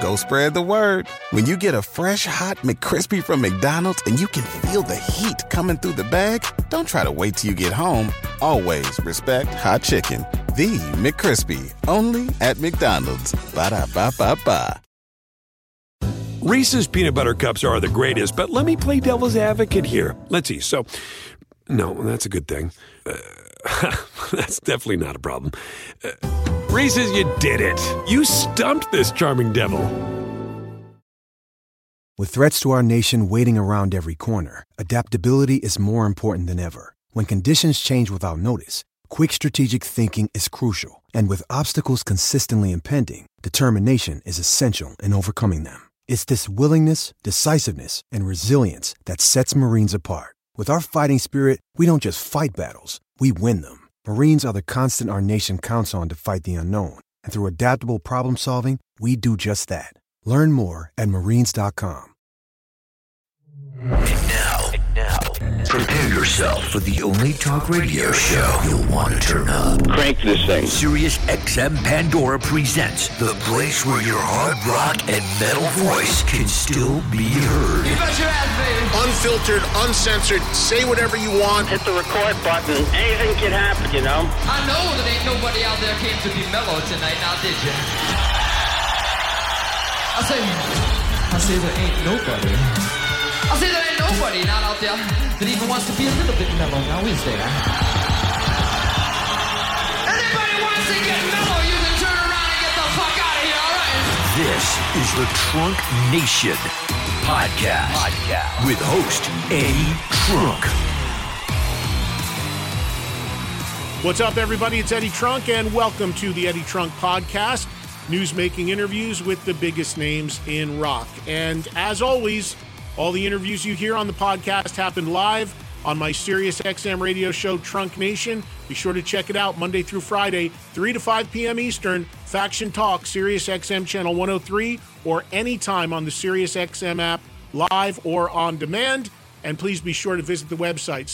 go spread the word. When you get a fresh, hot McCrispy from McDonald's and you can feel the heat coming through the bag, don't try to wait till you get home. Always respect hot chicken. The McCrispy, only at McDonald's. Ba-da-ba-ba-ba. Reese's peanut butter cups are the greatest, but let me play devil's advocate here. Let's see. So, no, that's a good thing. That's definitely not a problem. Reese's, you did it. You stumped this charming devil. With threats to our nation waiting around every corner, adaptability is more important than ever. When conditions change without notice, quick strategic thinking is crucial. And with obstacles consistently impending, determination is essential in overcoming them. It's this willingness, decisiveness, and resilience that sets Marines apart. With our fighting spirit, we don't just fight battles, we win them. Marines are the constant our nation counts on to fight the unknown. And through adaptable problem solving, we do just that. Learn more at marines.com. And now, prepare yourself for the only talk radio show you'll want to turn up. Crank this thing. Sirius XM Pandora presents the place where your hard rock and metal voice can still be heard. You bet your ass, baby. Unfiltered, uncensored, say whatever you want. Hit the record button. Anything can happen, you know? I know that ain't nobody out there came to be mellow tonight, now did you? I say there ain't nobody. I say there ain't nobody not out there that even wants to be a little bit mellow, now is there? Anybody wants to get mellow, you can turn around and get the fuck out of here, alright? This is the Trunk Nation podcast with host Eddie Trunk. What's up, everybody? It's Eddie Trunk, and welcome to the Eddie Trunk podcast, news-making interviews with the biggest names in rock. And as always, all the interviews you hear on the podcast happen live on my Sirius XM radio show, Trunk Nation. Be sure to check it out Monday through Friday, 3 to 5 p.m. Eastern, Faction Talk, Sirius XM Channel 103, or anytime on the Sirius XM app, live or on demand. And please be sure to visit the website,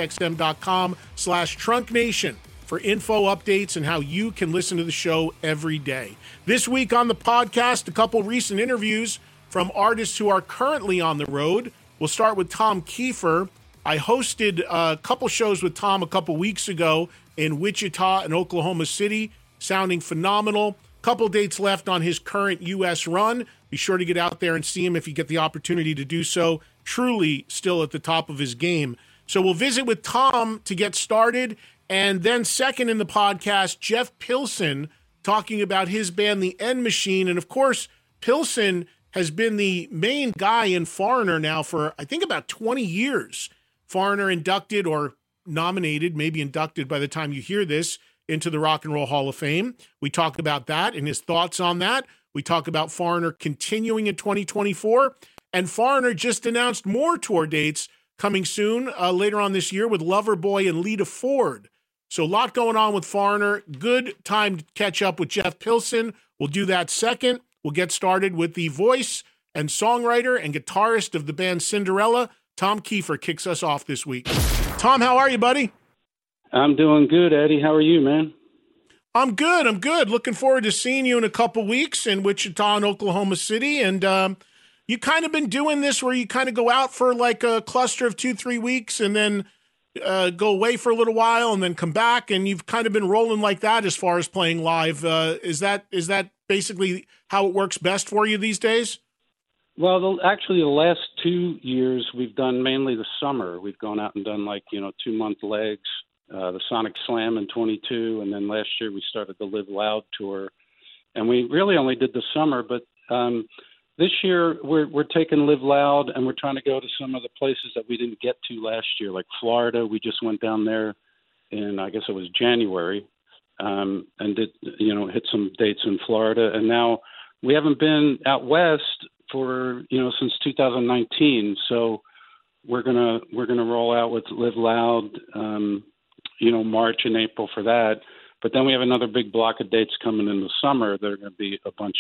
SiriusXM.com/TrunkNation, for info, updates, and how you can listen to the show every day. This week on the podcast, a couple recent interviews from artists who are currently on the road. We'll start with Tom Kiefer. I hosted a couple shows with Tom a couple weeks ago in Wichita and Oklahoma City, sounding phenomenal. Couple dates left on his current U.S. run. Be sure to get out there and see him if you get the opportunity to do so. Truly still at the top of his game. So we'll visit with Tom to get started. And then second in the podcast, Jeff Pilson talking about his band, The End Machine. And of course, Pilson has been the main guy in Foreigner now for, I think, about 20 years. Foreigner inducted or nominated, maybe inducted by the time you hear this, into the Rock and Roll Hall of Fame. We talk about that and his thoughts on that. We talk about Foreigner continuing in 2024. And Foreigner just announced more tour dates coming soon, later on this year, with Loverboy and Lita Ford. So a lot going on with Foreigner. Good time to catch up with Jeff Pilson. We'll do that second. We'll get started with the voice and songwriter and guitarist of the band Cinderella. Tom Kiefer kicks us off this week. Tom, how are you, buddy? I'm doing good, Eddie. How are you, man? I'm good. Looking forward to seeing you in a couple weeks in Wichita and Oklahoma City. And you kind of been doing this where you kind of go out for like a cluster of 2-3 weeks and then go away for a little while and then come back. And you've kind of been rolling like that as far as playing live. Is that basically how it works best for you these days? Well, actually, the last 2 years, we've done mainly the summer. We've gone out and done 2-month legs, the Sonic Slam in 22, and then last year we started the Live Loud tour. And we really only did the summer, but this year we're taking Live Loud, and we're trying to go to some of the places that we didn't get to last year, like Florida. We just went down there in, I guess it was January, and did, hit some dates in Florida. And now we haven't been out west for, since 2019. So we're gonna roll out with Live Loud, March and April for that. But then we have another big block of dates coming in the summer. There are going to be a bunch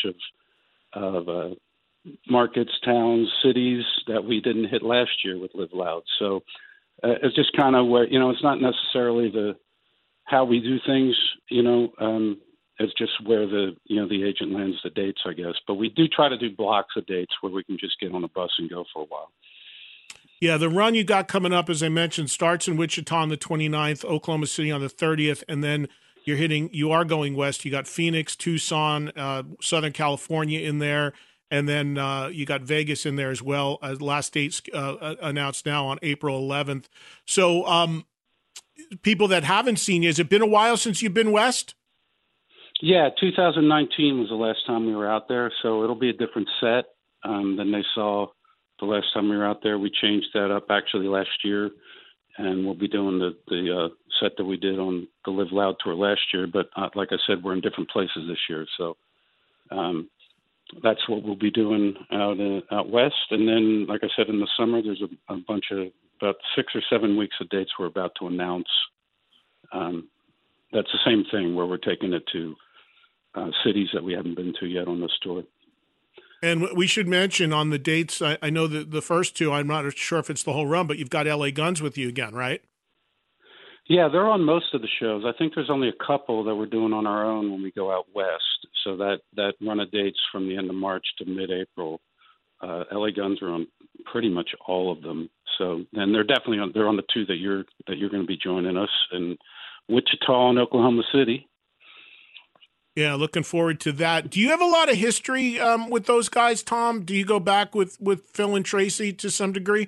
of markets, towns, cities that we didn't hit last year with Live Loud. So it's just kind of where, it's not necessarily how we do things, it's just where the agent lands the dates, I guess. But we do try to do blocks of dates where we can just get on a bus and go for a while. Yeah, the run you got coming up, as I mentioned, starts in Wichita on the 29th, Oklahoma City on the 30th, and then you are going west. You got Phoenix, Tucson, Southern California in there, and then you got Vegas in there as well. Last date's announced now on April 11th. So people that haven't seen you, has it been a while since you've been west? Yeah, 2019 was the last time we were out there, so it'll be a different set than they saw the last time we were out there. We changed that up actually last year, and we'll be doing the set that we did on the Live Loud tour last year. But like I said, we're in different places this year, so that's what we'll be doing out west. And then, like I said, in the summer, there's a bunch of about 6 or 7 weeks of dates we're about to announce. That's the same thing where we're taking it to cities that we haven't been to yet on this tour. And we should mention on the dates, I know that the first two, I'm not sure if it's the whole run, but you've got LA Guns with you again, right? Yeah, they're on most of the shows. I think there's only a couple that we're doing on our own when we go out west. So that run of dates from the end of March to mid-April, LA Guns are on pretty much all of them. So then they're on the two that you're going to be joining us in Wichita and Oklahoma City. Yeah, looking forward to that. Do you have a lot of history with those guys, Tom? Do you go back with Phil and Tracy to some degree?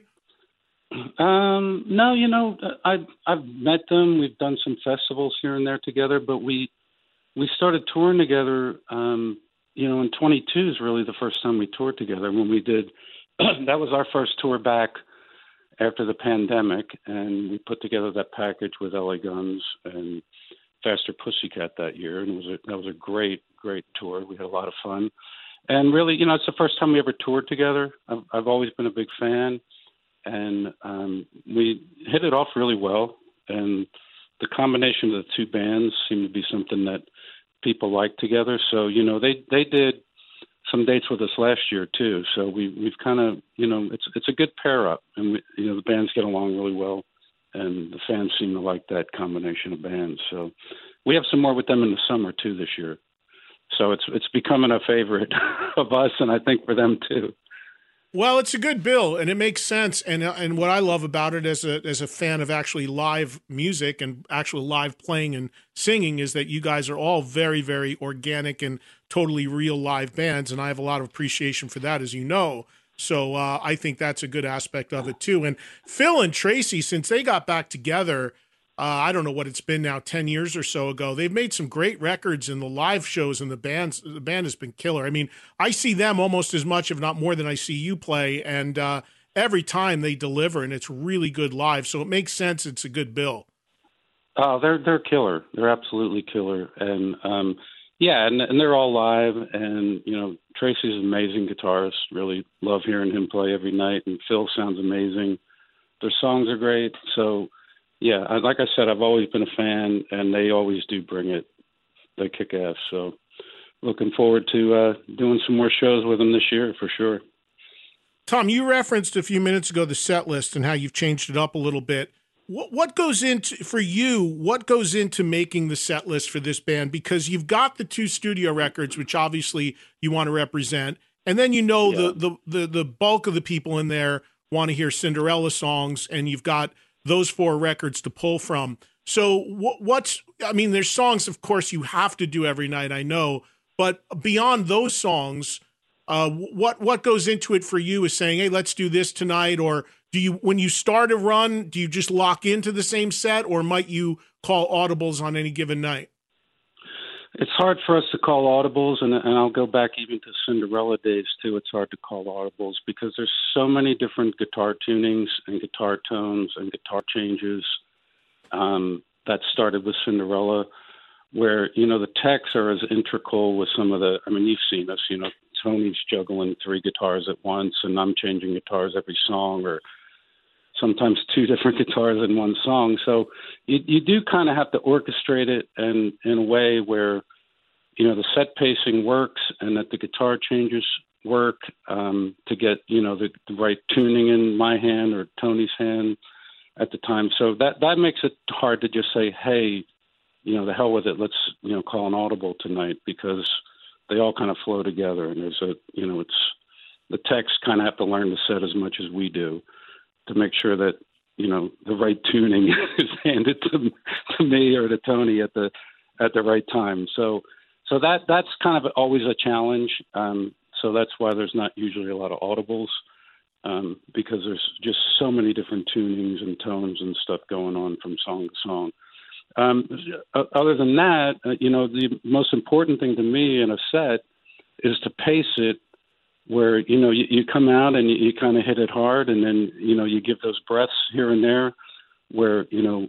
No, I've met them. We've done some festivals here and there together, but we started touring together. In 22 is really the first time we toured together. When we did, that was our first tour back after the pandemic, and we put together that package with LA Guns and Faster Pussycat that year, and that was a great tour. We had a lot of fun, and really, it's the first time we ever toured together. I've always been a big fan, and we hit it off really well. And the combination of the two bands seemed to be something that people like together. So they did some dates with us last year too. So we've kind of it's a good pair up, and the bands get along really well. And the fans seem to like that combination of bands. So we have some more with them in the summer, too, this year. So it's becoming a favorite of us, and I think for them, too. Well, it's a good bill, and it makes sense. And what I love about it as a fan of actually live music and actual live playing and singing is that you guys are all very, very organic and totally real live bands, and I have a lot of appreciation for that, as you know. So I think that's a good aspect of it, too. And Phil and Tracy, since they got back together, I don't know what it's been now, 10 years or so ago, they've made some great records in the live shows, and the band has been killer. I mean, I see them almost as much, if not more, than I see you play, and every time they deliver, and it's really good live. So it makes sense. It's a good bill. Oh, they're killer. They're absolutely killer. And, and they're all live, and, Tracy's an amazing guitarist. Really love hearing him play every night, and Phil sounds amazing. Their songs are great. So, like I said, I've always been a fan, and they always do bring it. They kick ass. So looking forward to doing some more shows with them this year for sure. Tom, you referenced a few minutes ago the set list and how you've changed it up a little bit. What goes into, for you, what goes into making the set list for this band? Because you've got the 2 studio records, which obviously you want to represent, and then the bulk of the people in there want to hear Cinderella songs, and you've got those 4 records to pull from. So there's songs, of course, you have to do every night, I know, but beyond those songs, what goes into it for you is saying, hey, let's do this tonight, or when you start a run, do you just lock into the same set, or might you call audibles on any given night? It's hard for us to call audibles, and I'll go back even to Cinderella days, too. It's hard to call audibles because there's so many different guitar tunings and guitar tones and guitar changes that started with Cinderella, where, the techs are as integral with some of you've seen us, Tony's juggling 3 guitars at once, and I'm changing guitars every song, or sometimes 2 different guitars in one song. So you do kind of have to orchestrate it in a way where, the set pacing works and that the guitar changes work to get, the right tuning in my hand or Tony's hand at the time. So that makes it hard to just say, hey, the hell with it. Let's, call an audible tonight, because they all kind of flow together. And there's it's the techs kind of have to learn to set as much as we do to make sure that, the right tuning is handed to me or to Tony at the right time. So that's kind of always a challenge. So that's why there's not usually a lot of audibles, because there's just so many different tunings and tones and stuff going on from song to song. Other than that, the most important thing to me in a set is to pace it where, you come out and you kind of hit it hard, and then, you give those breaths here and there where,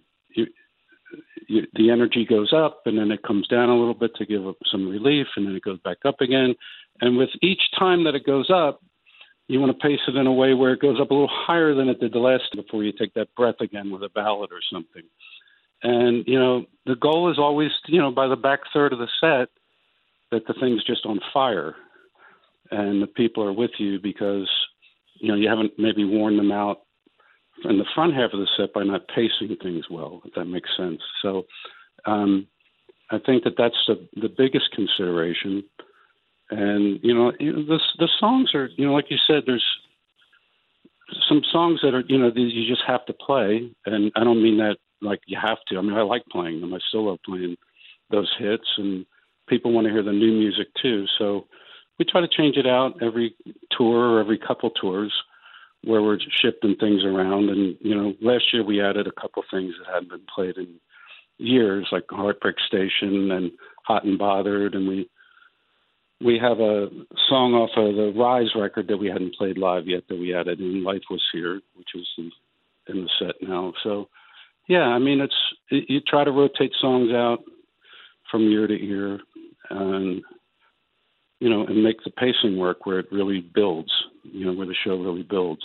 the energy goes up and then it comes down a little bit to give some relief, and then it goes back up again. And with each time that it goes up, you want to pace it in a way where it goes up a little higher than it did the last before you take that breath again with a ballad or something. And, the goal is always, by the back third of the set, that the thing's just on fire and the people are with you because, you haven't maybe worn them out in the front half of the set by not pacing things well, if that makes sense. So I think that's the biggest consideration. And, the songs are, like you said, there's some songs that are, you just have to play. And I don't mean that like you have to. I mean, I like playing them. I still love playing those hits, and people want to hear the new music too. So we try to change it out every tour or every couple tours where we're shifting things around. And, last year we added a couple things that hadn't been played in years, like Heartbreak Station and Hot and Bothered. And we have a song off of the Rise record that we hadn't played live yet that we added in, Life Was Here, which is in the set now. So, yeah, I mean, you try to rotate songs out from year to year and, and make the pacing work where it really builds, where the show really builds.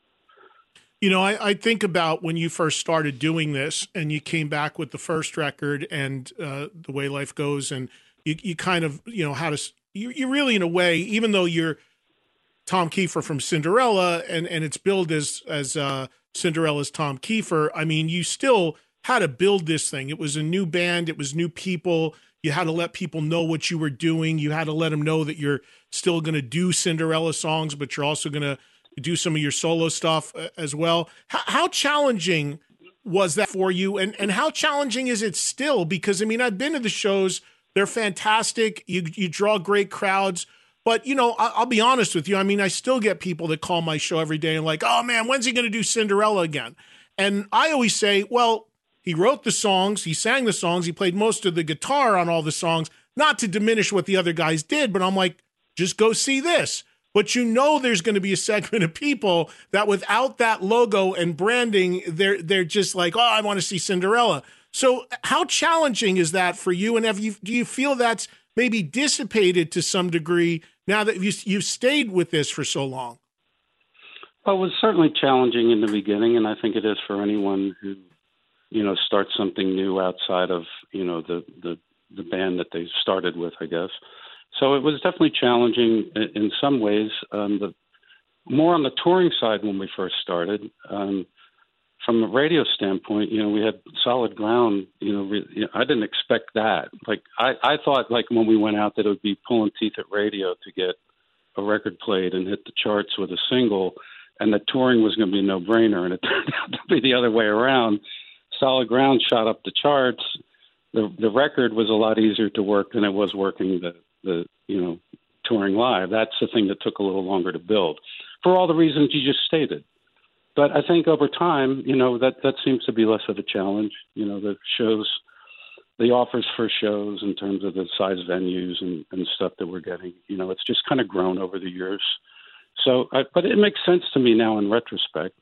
I think about when you first started doing this and you came back with the first record and The Way Life Goes, and you kind of, you really, in a way, even though you're Tom Kiefer from Cinderella and it's billed as Cinderella's Tom Kiefer, I mean, you still had to build this thing. It was a new band. It was new people. You had to let people know what you were doing. You had to let them know that you're still going to do Cinderella songs, but you're also going to do some of your solo stuff as well. How challenging was that for you? And how challenging is it still? Because, I mean, I've been to the shows. They're fantastic. You draw great crowds. But, I'll be honest with you. I mean, I still get people that call my show every day and like, oh, man, when's he going to do Cinderella again? And I always say, well, he wrote the songs, he sang the songs, he played most of the guitar on all the songs, not to diminish what the other guys did, but I'm like, just go see this. But there's going to be a segment of people that without that logo and branding, they're just like, oh, I want to see Cinderella. So how challenging is that for you? And do you feel that's maybe dissipated to some degree now that you've stayed with this for so long? Well, it was certainly challenging in the beginning, and I think it is for anyone who, starts something new outside of, the band that they started with, I guess. So it was definitely challenging in some ways. More on the touring side when we first started. From a radio standpoint, we had solid ground. I didn't expect that. Like I thought, like when we went out, that it would be pulling teeth at radio to get a record played and hit the charts with a single, and that touring was going to be a no-brainer. And it turned out to be the other way around. Solid ground shot up the charts. The record was a lot easier to work than it was working the touring live. That's the thing that took a little longer to build for all the reasons you just stated. But I think over time, that seems to be less of a challenge. The shows, the offers for shows in terms of the size venues and stuff that we're getting, it's just kind of grown over the years. So, but it makes sense to me now in retrospect.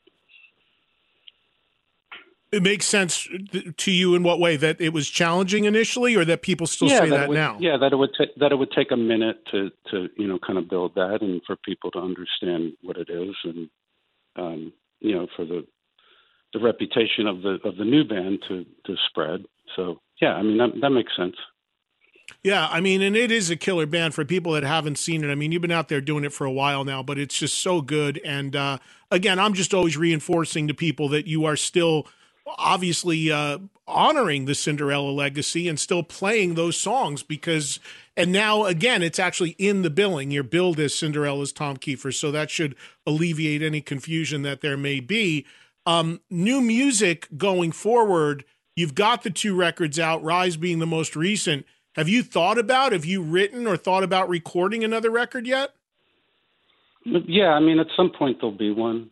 It makes sense to you in what way? That it was challenging initially, or that people still say that now? Yeah, that it would take a minute to kind of build that, and for people to understand what it is, and for the reputation of the new band to spread. So yeah, I mean that makes sense. Yeah, I mean, and it is a killer band for people that haven't seen it. I mean, you've been out there doing it for a while now, but it's just so good. And again, I'm just always reinforcing to people that you are still obviously honoring the Cinderella legacy and still playing those songs and now, again, it's actually in the billing. You're billed as Cinderella's Tom Kiefer, so that should alleviate any confusion that there may be. New music going forward, you've got the 2 records out, Rise being the most recent. Have you written or thought about recording another record yet? Yeah, I mean, at some point there'll be one.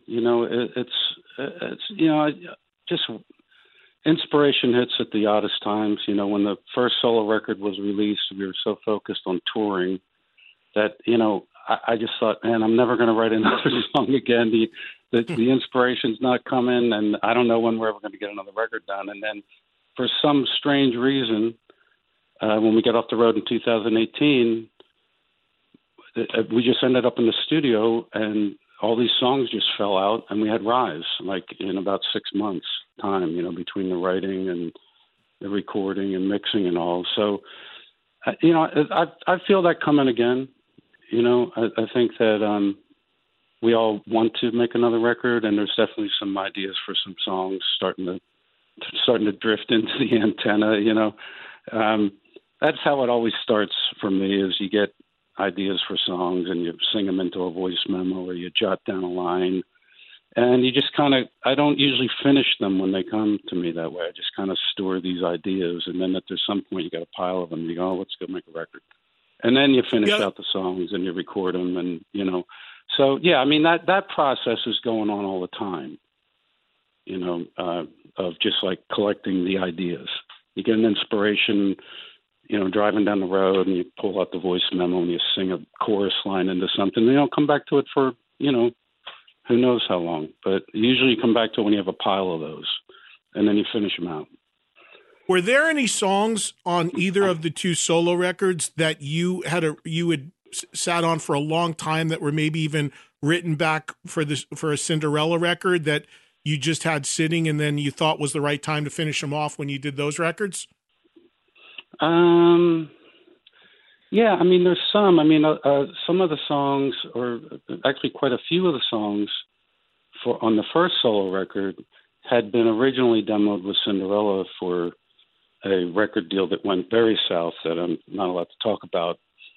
It's just inspiration hits at the oddest times. When the first solo record was released, we were so focused on touring that, I just thought, man, I'm never going to write another song again. The inspiration's not coming, and I don't know when we're ever going to get another record done. And then for some strange reason, when we got off the road in 2018, we just ended up in the studio and all these songs just fell out, and we had Rise like in about 6 months time, between the writing and the recording and mixing and all. So, I feel that coming again. I think that we all want to make another record, and there's definitely some ideas for some songs starting to drift into the antenna. That's how it always starts for me, is you get ideas for songs and you sing them into a voice memo or you jot down a line, and you just I don't usually finish them when they come to me that way. I just kind of store these ideas, and then at some point you got a pile of them and you go, oh, let's go make a record. And then you finish out the songs and you record them, and so yeah, I mean that process is going on all the time, of just like collecting the ideas. You get an inspiration, driving down the road, and you pull out the voice memo and you sing a chorus line into something. You don't come back to it for, who knows how long. But usually you come back to it when you have a pile of those, and then you finish them out. Were there any songs on either of the 2 solo records that you had sat on for a long time that were maybe even written back for a Cinderella record that you just had sitting and then you thought was the right time to finish them off when you did those records? Yeah, I mean, there's some. I mean, some of the songs, or actually quite a few of the songs on the first solo record had been originally demoed with Cinderella for a record deal that went very south that I'm not allowed to talk about.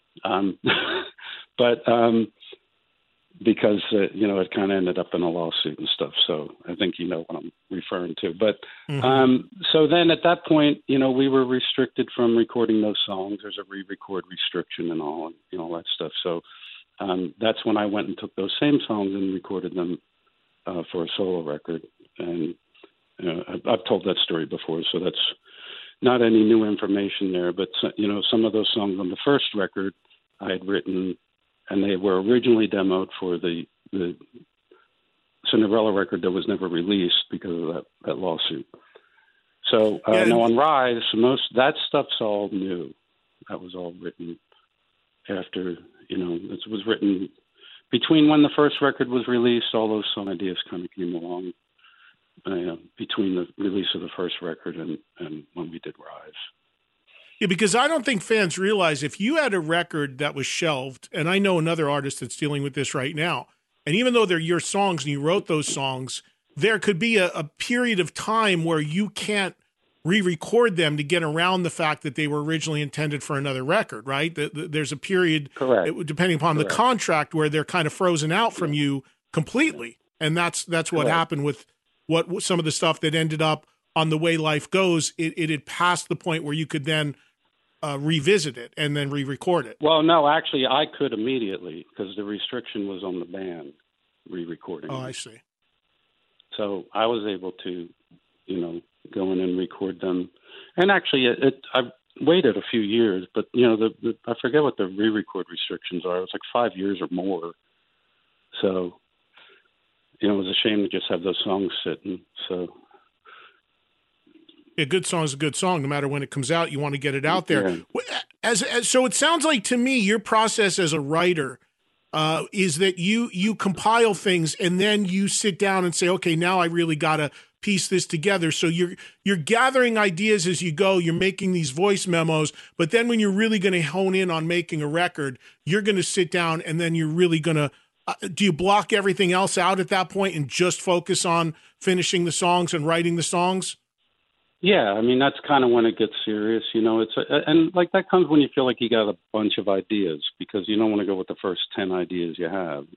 But because, it kind of ended up in a lawsuit and stuff. So I think you know what I'm referring to. But so then at that point, we were restricted from recording those songs. There's a re-record restriction and all that stuff. So that's when I went and took those same songs and recorded them for a solo record. And I've told that story before, so that's not any new information there. But, some of those songs on the first record I had written, and they were originally demoed for the Cinderella record that was never released because of that lawsuit. So now on Rise, that stuff's all new. That was all written after, it was written between when the first record was released. All those song ideas kind of came along between the release of the first record and when we did Rise. Yeah, because I don't think fans realize if you had a record that was shelved, and I know another artist that's dealing with this right now, and even though they're your songs and you wrote those songs, there could be a period of time where you can't re-record them to get around the fact that they were originally intended for another record, right? There's a period, depending upon the contract, where they're kind of frozen out from you completely. And that's what happened with what some of the stuff that ended up on The Way Life Goes. It had passed the point where you could then revisit it and then re-record it. Well, no, actually I could immediately because the restriction was on the band re-recording. Oh, I see. So I was able to, go in and record them. And actually I waited a few years, but I forget what the re-record restrictions are. It was like 5 years or more. So, it was a shame to just have those songs sitting. So a good song is a good song. No matter when it comes out, you want to get it out there. Yeah. So it sounds like to me, your process as a writer is that you compile things and then you sit down and say, okay, now I really got to piece this together. So you're gathering ideas as you go. You're making these voice memos, but then when you're really going to hone in on making a record, you're going to sit down and then you're really going to Do you block everything else out at that point and just focus on finishing the songs and writing the songs? Yeah, I mean, that's kind of when it gets serious, and like that comes when you feel like you got a bunch of ideas, because you don't want to go with the first 10 ideas you have,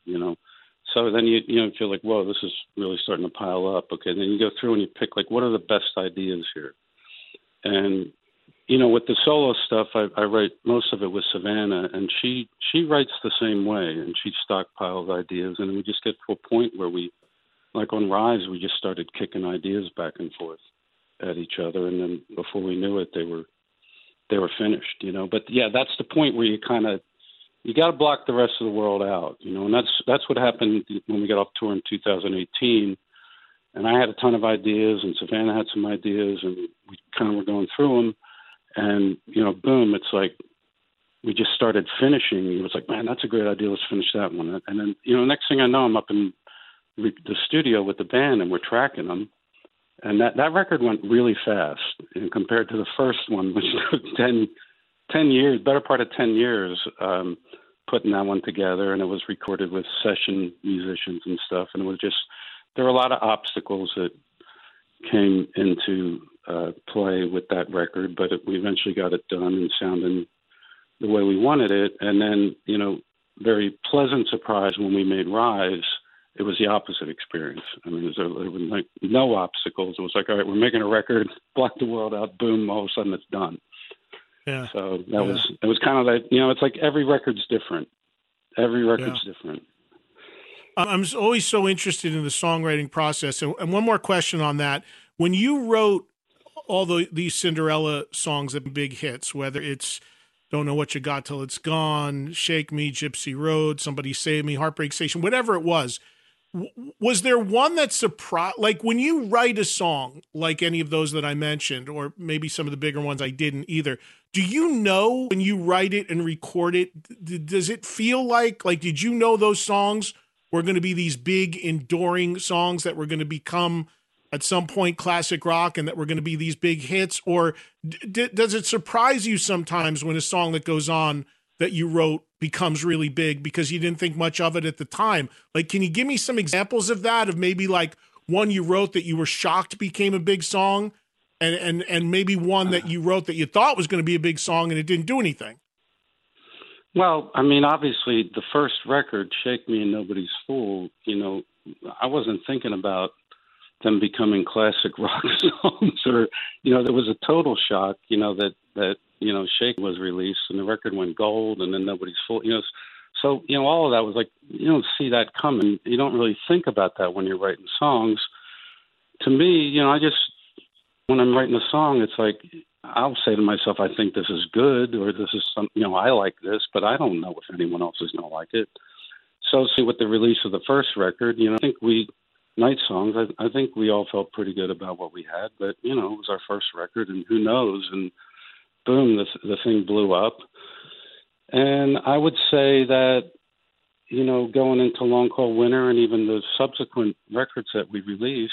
So then you feel like, whoa, this is really starting to pile up. Okay, then you go through and you pick, like, what are the best ideas here? And, with the solo stuff, I write most of it with Savannah, and she writes the same way, and she stockpiles ideas, and we just get to a point where we, like on Rise, we just started kicking ideas back and forth at each other, and then before we knew it, they were finished, But yeah, that's the point where you got to block the rest of the world out, and that's what happened when we got off tour in 2018. And I had a ton of ideas, and Savannah had some ideas, and we kind of were going through them. And, boom, it's like we just started finishing. It was like, man, that's a great idea. Let's finish that one. And then, next thing I know, I'm up in the studio with the band, and we're tracking them. And that record went really fast, and compared to the first one, which took 10 years, better part of 10 years, putting that one together. And it was recorded with session musicians and stuff. And it was just, there were a lot of obstacles that came into play with that record, but we eventually got it done and sounding the way we wanted it. And then, very pleasant surprise when we made Rise, it was the opposite experience. I mean, there was like no obstacles. It was like, all right, we're making a record, block the world out, boom, all of a sudden it's done. Yeah. So it was kind of like, it's like every record's different. Every record's different. I'm always so interested in the songwriting process. And one more question on that. When you wrote all these Cinderella songs that big hits, whether it's Don't Know What You Got Till It's Gone, Shake Me, Gypsy Road, Somebody Save Me, Heartbreak Station, whatever it was there one that surprised, like when you write a song like any of those that I mentioned, or maybe some of the bigger ones I didn't either, do you know when you write it and record it, does it feel like did you know those songs were going to be these big enduring songs that were going to become at some point classic rock and that were going to be these big hits? Or does it surprise you sometimes when a song that goes on that you wrote becomes really big because you didn't think much of it at the time? Like, can you give me some examples of that, of maybe like one you wrote that you were shocked became a big song, and maybe one that you wrote that you thought was going to be a big song and it didn't do anything? Well, I mean, obviously the first record, Shake Me and Nobody's Fool, I wasn't thinking about them becoming classic rock songs, or, there was a total shock, that Shake was released and the record went gold, and then Nobody's Fool, so, all of that was like, you don't see that coming. You don't really think about that when you're writing songs. To me, when I'm writing a song, it's like, I'll say to myself, I think this is good, or this is something, I like this, but I don't know if anyone else is going to like it. So see, with the release of the first record, I think Night Songs, I think we all felt pretty good about what we had, but, it was our first record, and who knows, and boom, the thing blew up. And I would say that, going into Long Cold Winter and even the subsequent records that we released,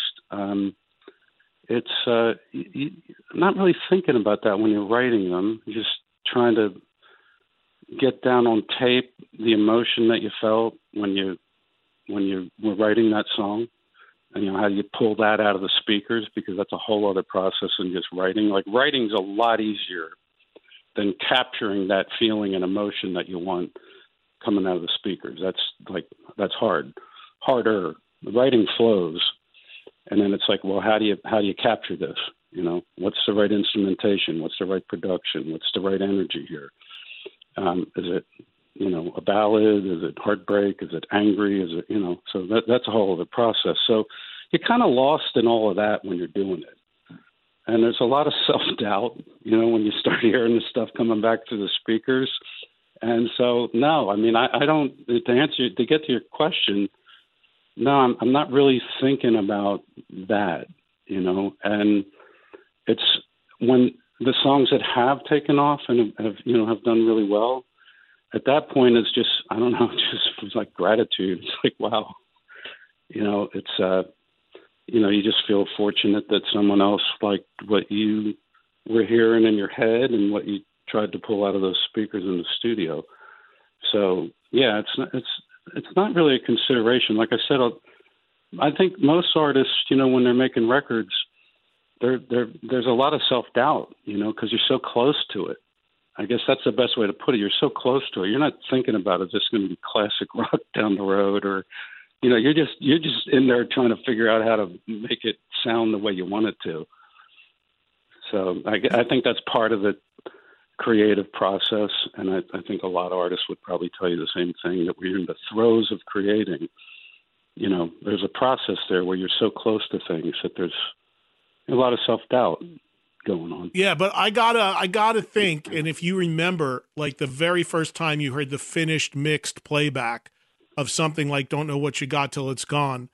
it's not really thinking about that when you're writing them, just trying to get down on tape the emotion that you felt when you were writing that song, and how you pull that out of the speakers, because that's a whole other process than just writing. Like, writing's a lot easier than capturing that feeling and emotion that you want coming out of the speakers. That's harder. The writing flows. And then it's like, well, how do you capture this? What's the right instrumentation? What's the right production? What's the right energy here? Is it, a ballad? Is it heartbreak? Is it angry? Is it, so that's a whole other process. So you're kind of lost in all of that when you're doing it. And there's a lot of self-doubt, when you start hearing this stuff coming back through the speakers. And so, no, I mean, I don't, to get to your question, no, I'm not really thinking about that, and it's when the songs that have taken off and have done really well, at that point, it's just, I don't know, it's like gratitude. It's like, wow, it's, you just feel fortunate that someone else liked what you were hearing in your head and what you tried to pull out of those speakers in the studio. So, yeah, it's not really a consideration. Like I said, I think most artists, when they're making records, there's a lot of self-doubt, because you're so close to it. I guess that's the best way to put it. You're so close to it. You're not thinking about, is this going to be classic rock down the road, or, you're just in there trying to figure out how to make it sound the way you want it to. So I think that's part of the creative process, and I think a lot of artists would probably tell you the same thing, that we're in the throes of creating. There's a process there where you're so close to things that there's a lot of self-doubt going on. Yeah, but I gotta think, and if you remember, like the very first time you heard the finished mixed playback of something like "Don't Know What You Got Till It's Gone,"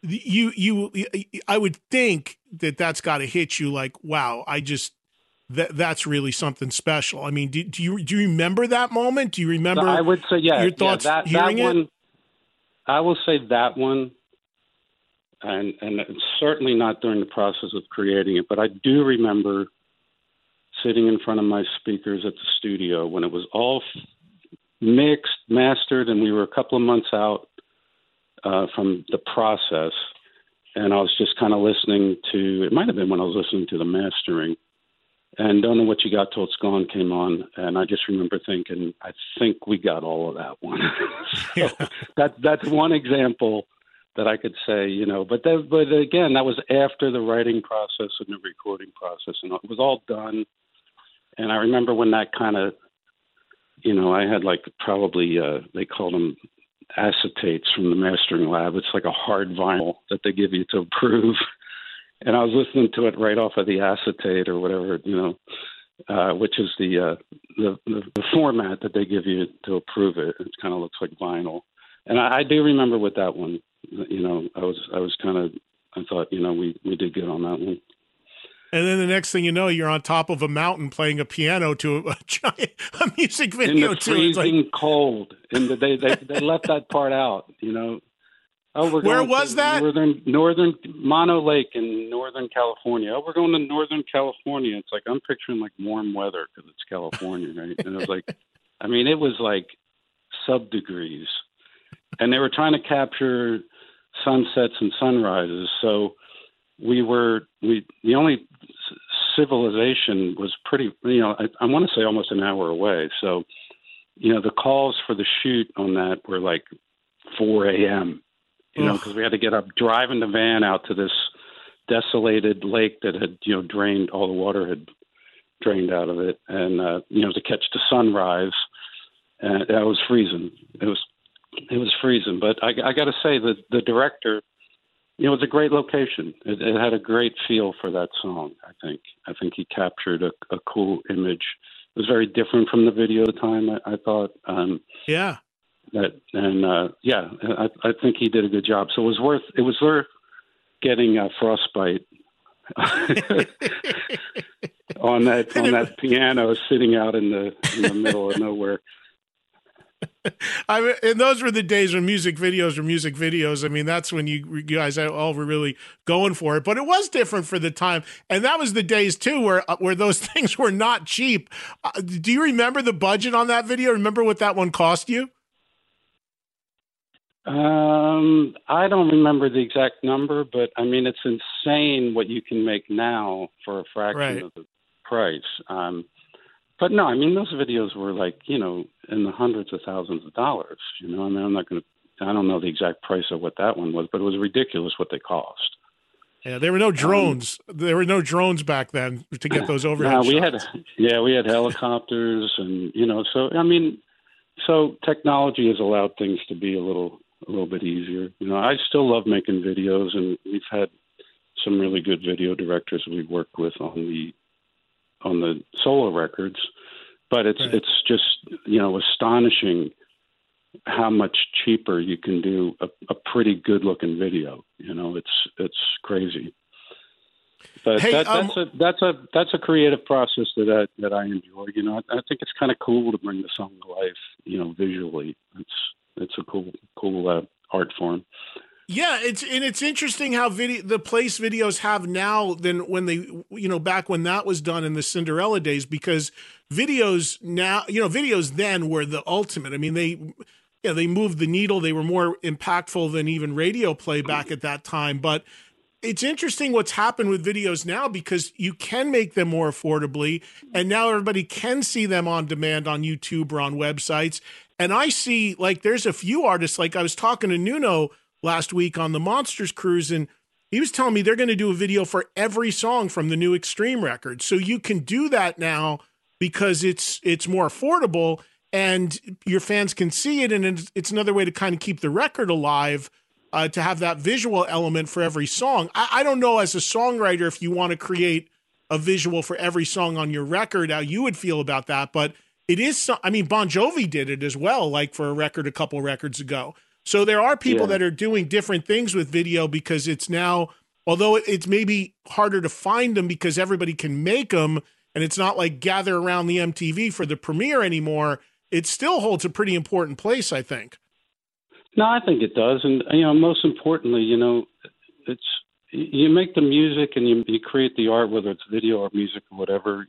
I would think that's got to hit you like, wow, that's really something special. I mean, do you remember that moment? Do you remember? I would say, your thoughts hearing that one, it? I will say that one. And it's certainly not during the process of creating it, but I do remember sitting in front of my speakers at the studio when it was all mixed, mastered, and we were a couple of months out from the process. And I was just kind of listening to, it might have been when I was listening to the mastering, and Don't Know What You Got Till It's Gone came on. And I just remember thinking, I think we got all of that one. So that's one example that I could say, but again, that was after the writing process and the recording process, and it was all done. And I remember when that kind of, I had like probably, they called them acetates from the mastering lab. It's like a hard vinyl that they give you to approve. And I was listening to it right off of the acetate or whatever, which is the format that they give you to approve it. It kind of looks like vinyl. And I do remember with that one, I thought, we did good on that one. And then the next thing you know, you're on top of a mountain playing a piano to a music video. In the freezing cold. And they left that part out, Oh, where was that? Northern Mono Lake in Northern California. Oh, we're going to Northern California. It's like, I'm picturing like warm weather because it's California, right? And it was like, it was like sub-degrees. And they were trying to capture sunsets and sunrises. So the only civilization was pretty, I want to say almost an hour away. So, the calls for the shoot on that were like 4 a.m., because we had to get up, driving the van out to this desolated lake that had, drained, all the water had drained out of it. And, to catch the sunrise. And that was freezing. It was freezing, but I got to say that the director, it was a great location. It had a great feel for that song. I think he captured a cool image. It was very different from the video at the time. I thought. Yeah. I think he did a good job. So it was worth getting frostbite on that piano sitting out in the middle of nowhere. And those were the days when music videos were music videos. I mean, that's when you guys all were really going for it. But it was different for the time, and that was the days too where those things were not cheap. Do you remember the budget on that video? Remember what that one cost you? I don't remember the exact number, but I mean, it's insane what you can make now for a fraction of the price. But no, I mean, those videos were like, in the hundreds of thousands of dollars, I mean, I don't know the exact price of what that one was, but it was ridiculous what they cost. Yeah, there were no drones. There were no drones back then to get those overhead shots. We had helicopters and, so technology has allowed things to be a little bit easier. I still love making videos, and we've had some really good video directors we've worked with on the solo records, but it's just, astonishing how much cheaper you can do a pretty good looking video. It's crazy. But hey, that's a creative process that I enjoy. I think it's kind of cool to bring the song to life, visually. It's a cool art form. Yeah, it's interesting how the place videos have now than when they, back when that was done in the Cinderella days, because videos now, videos then were the ultimate. I mean, they moved the needle. They were more impactful than even radio play back at that time. But it's interesting what's happened with videos now, because you can make them more affordably, and now everybody can see them on demand on YouTube or on websites. And I see, like, there's a few artists, like I was talking to Nuno last week on the Monsters Cruise, and he was telling me they're going to do a video for every song from the new Extreme record. So you can do that now because it's more affordable and your fans can see it, and it's another way to kind of keep the record alive. To have that visual element for every song. I don't know, as a songwriter, if you want to create a visual for every song on your record, how you would feel about that. But it is, Bon Jovi did it as well, like for a record a couple records ago. So there are people that are doing different things with video, because it's now, although it's maybe harder to find them because everybody can make them, and it's not like gather around the MTV for the premiere anymore, it still holds a pretty important place, I think. No, I think it does. And, most importantly, it's you make the music and you create the art, whether it's video or music or whatever,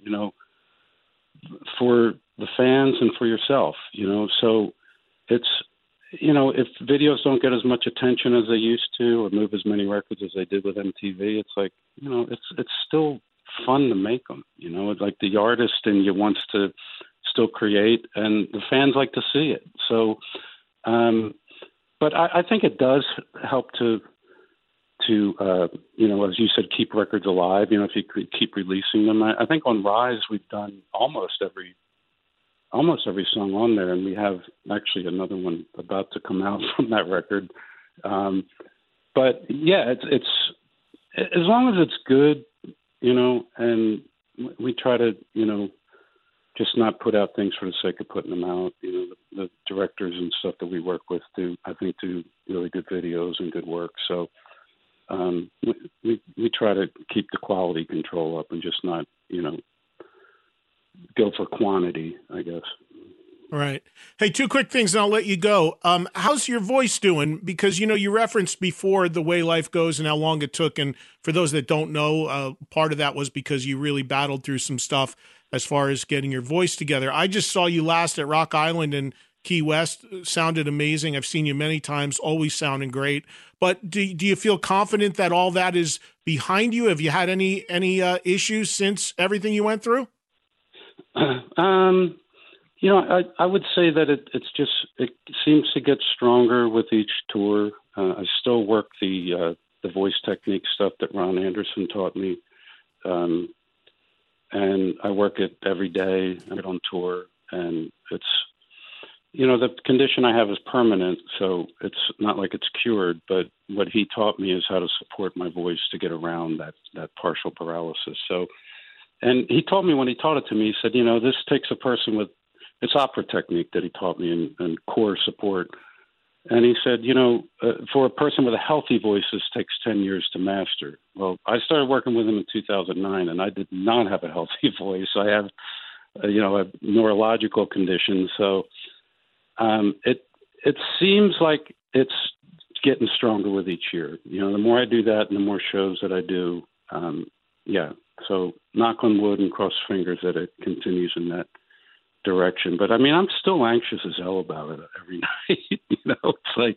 for the fans and for yourself, So it's, if videos don't get as much attention as they used to, or move as many records as they did with MTV, it's like, it's still fun to make them, like the artist in you wants to still create, and the fans like to see it. So, but I think it does help to as you said, keep records alive. If you keep releasing them. I think on Rise we've done almost every song on there, and we have actually another one about to come out from that record. But yeah, it's as long as it's good, and we try to just not put out things for the sake of putting them out. The directors and stuff that we work with do really good videos and good work. So we try to keep the quality control up and just not, go for quantity, I guess. All right. Hey, two quick things and I'll let you go. How's your voice doing? Because, you referenced before the way life goes and how long it took. And for those that don't know, part of that was because you really battled through some stuff as far as getting your voice together. I just saw you last at Rock Island in Key West. Sounded amazing. I've seen you many times, always sounding great. But do you feel confident that all that is behind you? Have you had any issues since everything you went through? I would say that it seems to get stronger with each tour. I still work the voice technique stuff that Ron Anderson taught me. And I work it every day. I get on tour, and it's, the condition I have is permanent, so it's not like it's cured, but what he taught me is how to support my voice to get around that partial paralysis. So, and he told me when he taught it to me, he said, this takes a person with, it's opera technique that he taught me and core support. And he said, for a person with a healthy voice, this takes 10 years to master. Well, I started working with him in 2009, and I did not have a healthy voice. I have, a neurological condition. So it seems like it's getting stronger with each year. The more I do that and the more shows that I do, so knock on wood and cross fingers that it continues in that direction. But I'm still anxious as hell about it every night. It's like,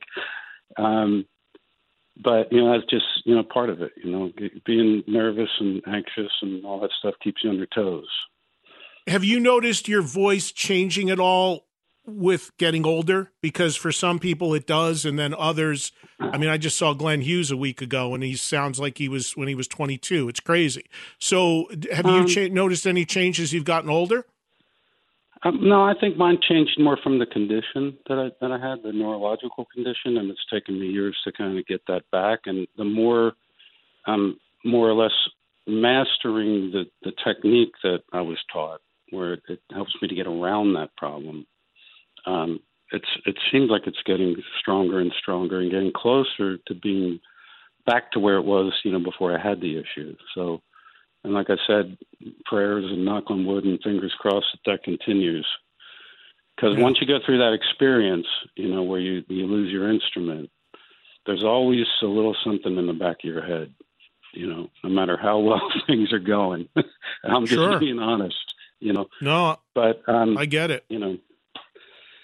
but that's just part of it. Being nervous and anxious and all that stuff keeps you on your toes. Have you noticed your voice changing at all with getting older? Because for some people it does, and then others. I just saw Glenn Hughes a week ago, and he sounds like he was when he was 22. It's crazy. So, have you noticed any changes you've gotten older? No, I think mine changed more from the condition that I had, the neurological condition, and it's taken me years to kind of get that back. And the more more or less mastering the technique that I was taught, where it helps me to get around that problem, it seems like it's getting stronger and stronger and getting closer to being back to where it was, before I had the issue. So. And like I said, prayers and knock on wood and fingers crossed that continues. Because once you go through that experience, where you lose your instrument, there's always a little something in the back of your head, no matter how well things are going. I'm just being honest, No, but I get it.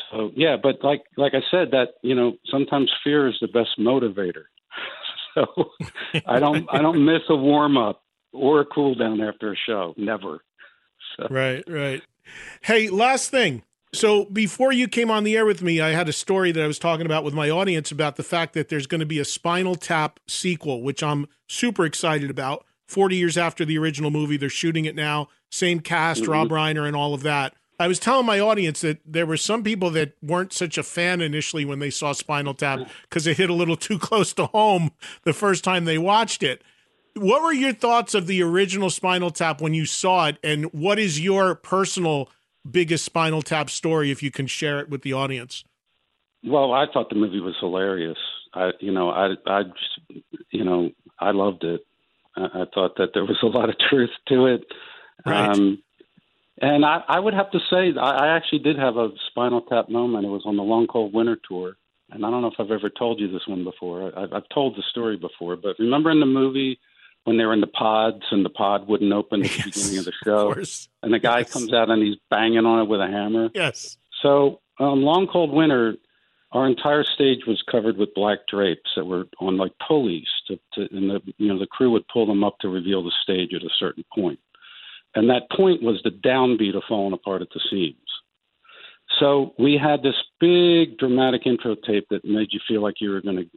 So yeah, but like I said, that sometimes fear is the best motivator. So I don't miss a warm up or a cool down after a show, never. So. Right. Hey, last thing. So before you came on the air with me, I had a story that I was talking about with my audience about the fact that there's going to be a Spinal Tap sequel, which I'm super excited about. 40 years after the original movie, they're shooting it now. Same cast, Rob Reiner and all of that. I was telling my audience that there were some people that weren't such a fan initially when they saw Spinal Tap because it hit a little too close to home the first time they watched it. What were your thoughts of the original Spinal Tap when you saw it, and what is your personal biggest Spinal Tap story, if you can share it with the audience? Well, I thought the movie was hilarious. I loved it. I thought that there was a lot of truth to it. Right. And I would have to say, I actually did have a Spinal Tap moment. It was on the Long Cold Winter tour. And I don't know if I've ever told you this one before. I've told the story before. But remember in the movie when they were in the pods and the pod wouldn't open at the beginning of the show? Of course. And the guy comes out and he's banging on it with a hammer? Yes. So Long Cold Winter, our entire stage was covered with black drapes that were on like pulleys, and the crew would pull them up to reveal the stage at a certain point. And that point was the downbeat of Falling Apart at the Seams. So we had this big dramatic intro tape that made you feel like we're going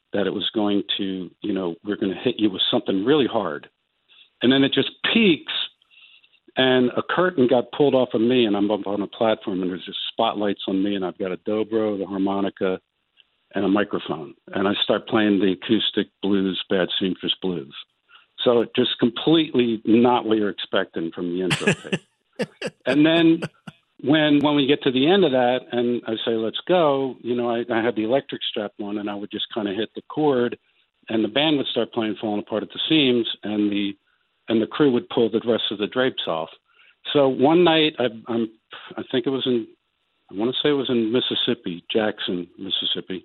to hit you with something really hard. And then it just peaks, and a curtain got pulled off of me, and I'm up on a platform, and there's just spotlights on me, and I've got a dobro, the harmonica, and a microphone. And I start playing the acoustic blues, Bad Seamstress Blues. So it just completely not what you're expecting from the intro tape. And then when we get to the end of that and I say, let's go, I had the electric strap on, and I would just kind of hit the chord, and the band would start playing Falling Apart at the Seams, and the crew would pull the rest of the drapes off. So one night, I think it was I want to say it was in Mississippi, Jackson, Mississippi,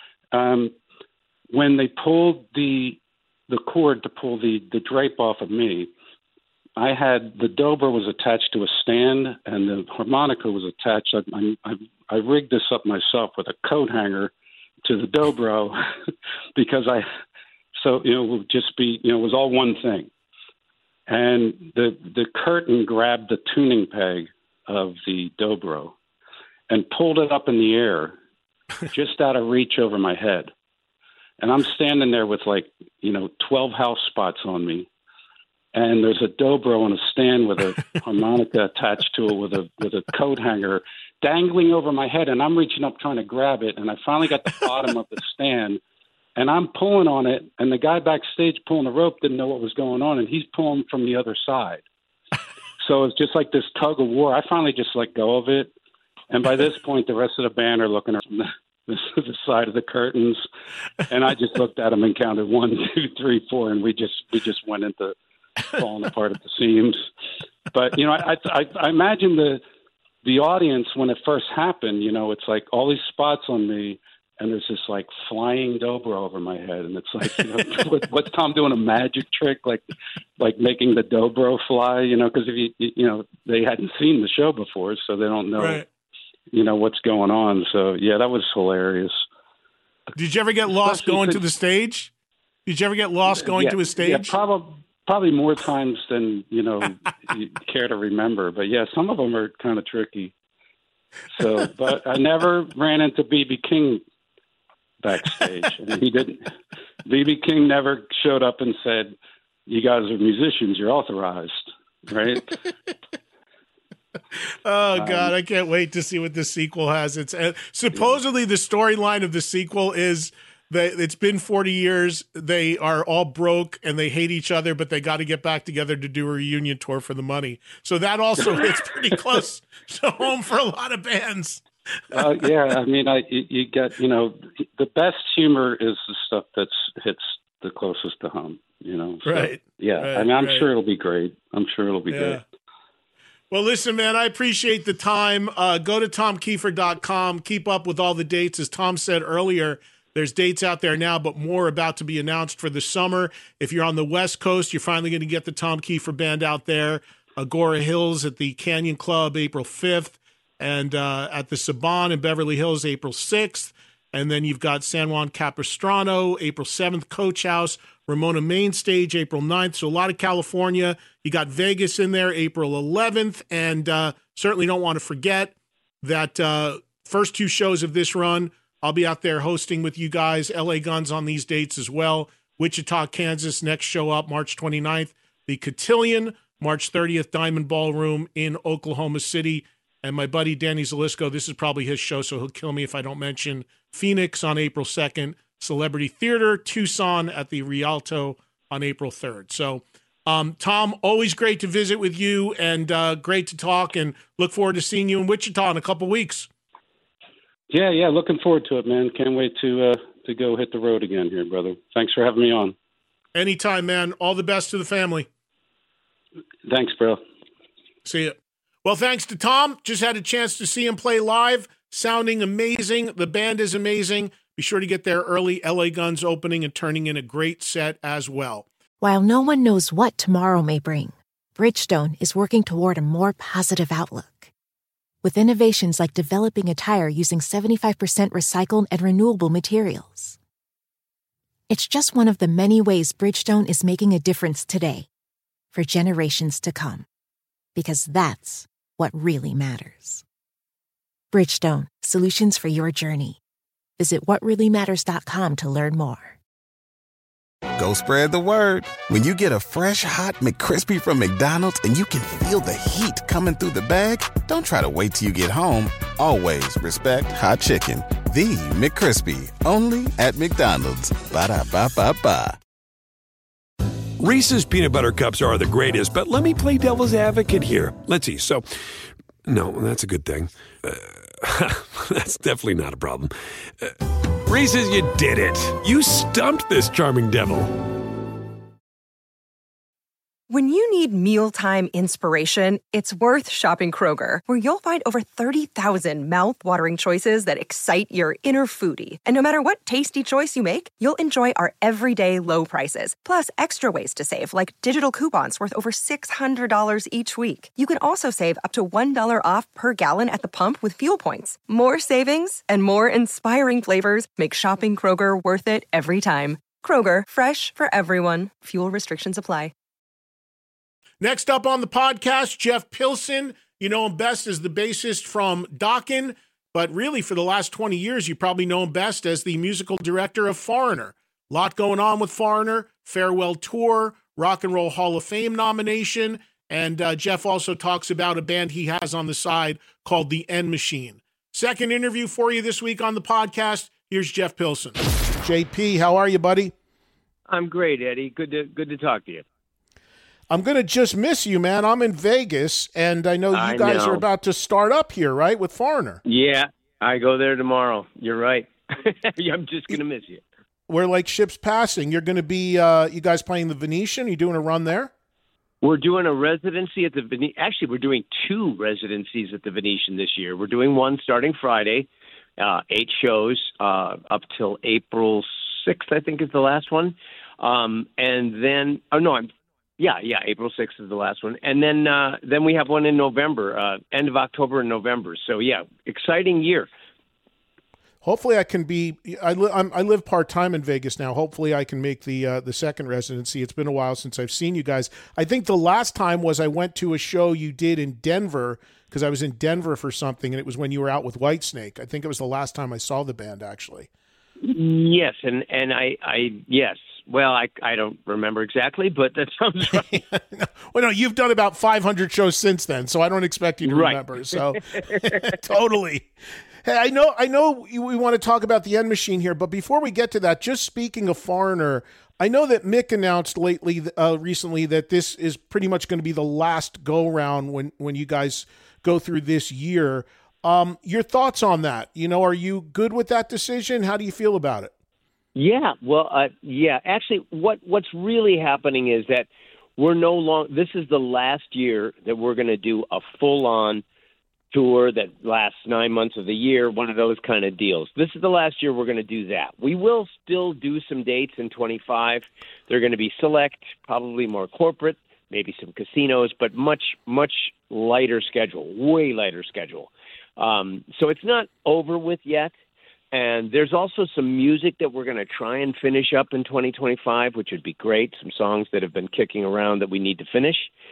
when they pulled the cord to pull the drape off of me, I had the dobro was attached to a stand and the harmonica was attached. I rigged this up myself with a coat hanger to the dobro because it would just be, it was all one thing. And the curtain grabbed the tuning peg of the dobro and pulled it up in the air just out of reach over my head. And I'm standing there with 12 house spots on me. And there's a dobro on a stand with a harmonica attached to it with a coat hanger dangling over my head. And I'm reaching up trying to grab it. And I finally got the bottom of the stand. And I'm pulling on it. And the guy backstage pulling the rope didn't know what was going on. And he's pulling from the other side. So it's just like this tug of war. I finally just let go of it. And by this point, the rest of the band are looking from the side of the curtains. And I just looked at them and counted 1, 2, 3, 4. And we just went into Falling Apart at the Seams. But, I imagine the audience when it first happened, it's like all these spots on me and there's this like flying dobro over my head. And it's like, what's Tom doing, a magic trick? Like making the dobro fly, because if they hadn't seen the show before, so they don't know, right. What's going on. So yeah, that was hilarious. Did you ever get lost going to the stage? Did you ever get lost going to a stage? Yeah, probably more times than, you care to remember. But yeah, some of them are kind of tricky. So, but I never ran into B.B. King backstage. And he didn't. B.B. King never showed up and said, "You guys are musicians, you're authorized," right? Oh God, I can't wait to see what the sequel has. It's supposedly the storyline of the sequel is that it's been 40 years. They are all broke and they hate each other, but they got to get back together to do a reunion tour for the money. So that also hits pretty close to home for a lot of bands. Yeah, I mean, you get, the best humor is the stuff that hits the closest to home, So, right. Yeah, right, I mean, I'm right. sure it'll be great. Great. Well, listen, man, I appreciate the time. Go to TomKiefer.com. Keep up with all the dates. As Tom said earlier, there's dates out there now, but more about to be announced for the summer. If you're on the West Coast, you're finally going to get the Tom Kiefer Band out there. Agora Hills at the Canyon Club, April 5th. and at the Saban in Beverly Hills, April 6th. And then you've got San Juan Capistrano, April 7th, Coach House, Ramona Main Stage, April 9th. So a lot of California. You got Vegas in there, April 11th. And certainly don't want to forget that first two shows of this run, I'll be out there hosting with you guys. LA Guns on these dates as well. Wichita, Kansas, next show up, March 29th. The Cotillion, March 30th, Diamond Ballroom in Oklahoma City. And my buddy Danny Zalisco, this is probably his show, so he'll kill me if I don't mention Phoenix on April 2nd, Celebrity Theater, Tucson at the Rialto on April 3rd. So, Tom, always great to visit with you and great to talk, and look forward to seeing you in Wichita in a couple weeks. Yeah, looking forward to it, man. Can't wait to go hit the road again here, brother. Thanks for having me on. Anytime, man. All the best to the family. Thanks, bro. See ya. Well, thanks to Tom. Just had a chance to see him play live. Sounding amazing. The band is amazing. Be sure to get there early. LA Guns opening and turning in a great set as well. While no one knows what tomorrow may bring, Bridgestone is working toward a more positive outlook. With innovations like developing a tire using 75% recycled and renewable materials. It's just one of the many ways Bridgestone is making a difference today, for generations to come. Because that's what really matters. Bridgestone, solutions for your journey. Visit whatreallymatters.com to learn more. Go spread the word. When you get a fresh, hot McCrispy from McDonald's and you can feel the heat coming through the bag, don't try to wait till you get home. Always respect hot chicken. The McCrispy, only at McDonald's. Ba-da-ba-ba-ba. Reese's peanut butter cups are the greatest, but let me play devil's advocate here. Let's see. So, no, that's a good thing. That's definitely not a problem. Reese's, you did it. You stumped this charming devil. When you need mealtime inspiration, it's worth shopping Kroger, where you'll find over 30,000 mouth-watering choices that excite your inner foodie. And no matter what tasty choice you make, you'll enjoy our everyday low prices, plus extra ways to save, like digital coupons worth over $600 each week. You can also save up to $1 off per gallon at the pump with fuel points. More savings and more inspiring flavors make shopping Kroger worth it every time. Kroger, fresh for everyone. Fuel restrictions apply. Next up on the podcast, Jeff Pilson. You know him best as the bassist from Dokken, but really for the last 20 years, you probably know him best as the musical director of Foreigner. A lot going on with Foreigner, farewell tour, Rock and Roll Hall of Fame nomination, and Jeff also talks about a band he has on the side called The End Machine. Second interview for you this week on the podcast. Here's Jeff Pilson. JP, how are you, buddy? I'm great, Eddie. Good to talk to you. I'm going to just miss you, man. I'm in Vegas, and I know you guys are about to start up here, right, with Foreigner? Yeah, I go there tomorrow. You're right. I'm just going to miss you. We're like ships passing. You're going to be, you guys playing the Venetian? Are you doing a run there? We're doing a residency at the Venetian. Actually, we're doing 2 residencies at the Venetian this year. We're doing one starting Friday, 8 shows up till April 6th, I think is the last one. And then, April 6th is the last one. And then we have one in November, end of October and November. So, yeah, exciting year. Hopefully I can be – I live part-time in Vegas now. Hopefully I can make the second residency. It's been a while since I've seen you guys. I think the last time was I went to a show you did in Denver because I was in Denver for something, and it was when you were out with Whitesnake. I think it was the last time I saw the band, actually. Yes, and I yes. Well, I don't remember exactly, but that sounds right. Well, no, you've done about 500 shows since then, so I don't expect you to remember. So totally. Hey, I know we want to talk about the End Machine here, but before we get to that, just speaking of Foreigner, I know that Mick announced recently that this is pretty much going to be the last go-round when you guys go through this year. Your thoughts on that? Are you good with that decision? How do you feel about it? Yeah, well, Actually, what's really happening is that we're no longer. This is the last year that we're going to do a full-on tour that lasts 9 months of the year. One of those kind of deals. This is the last year we're going to do that. We will still do some dates in 25. They're going to be select, probably more corporate, maybe some casinos, but much lighter schedule, way lighter schedule. So it's not over with yet. And there's also some music that we're going to try and finish up in 2025, which would be great. Some songs that have been kicking around that we need to finish.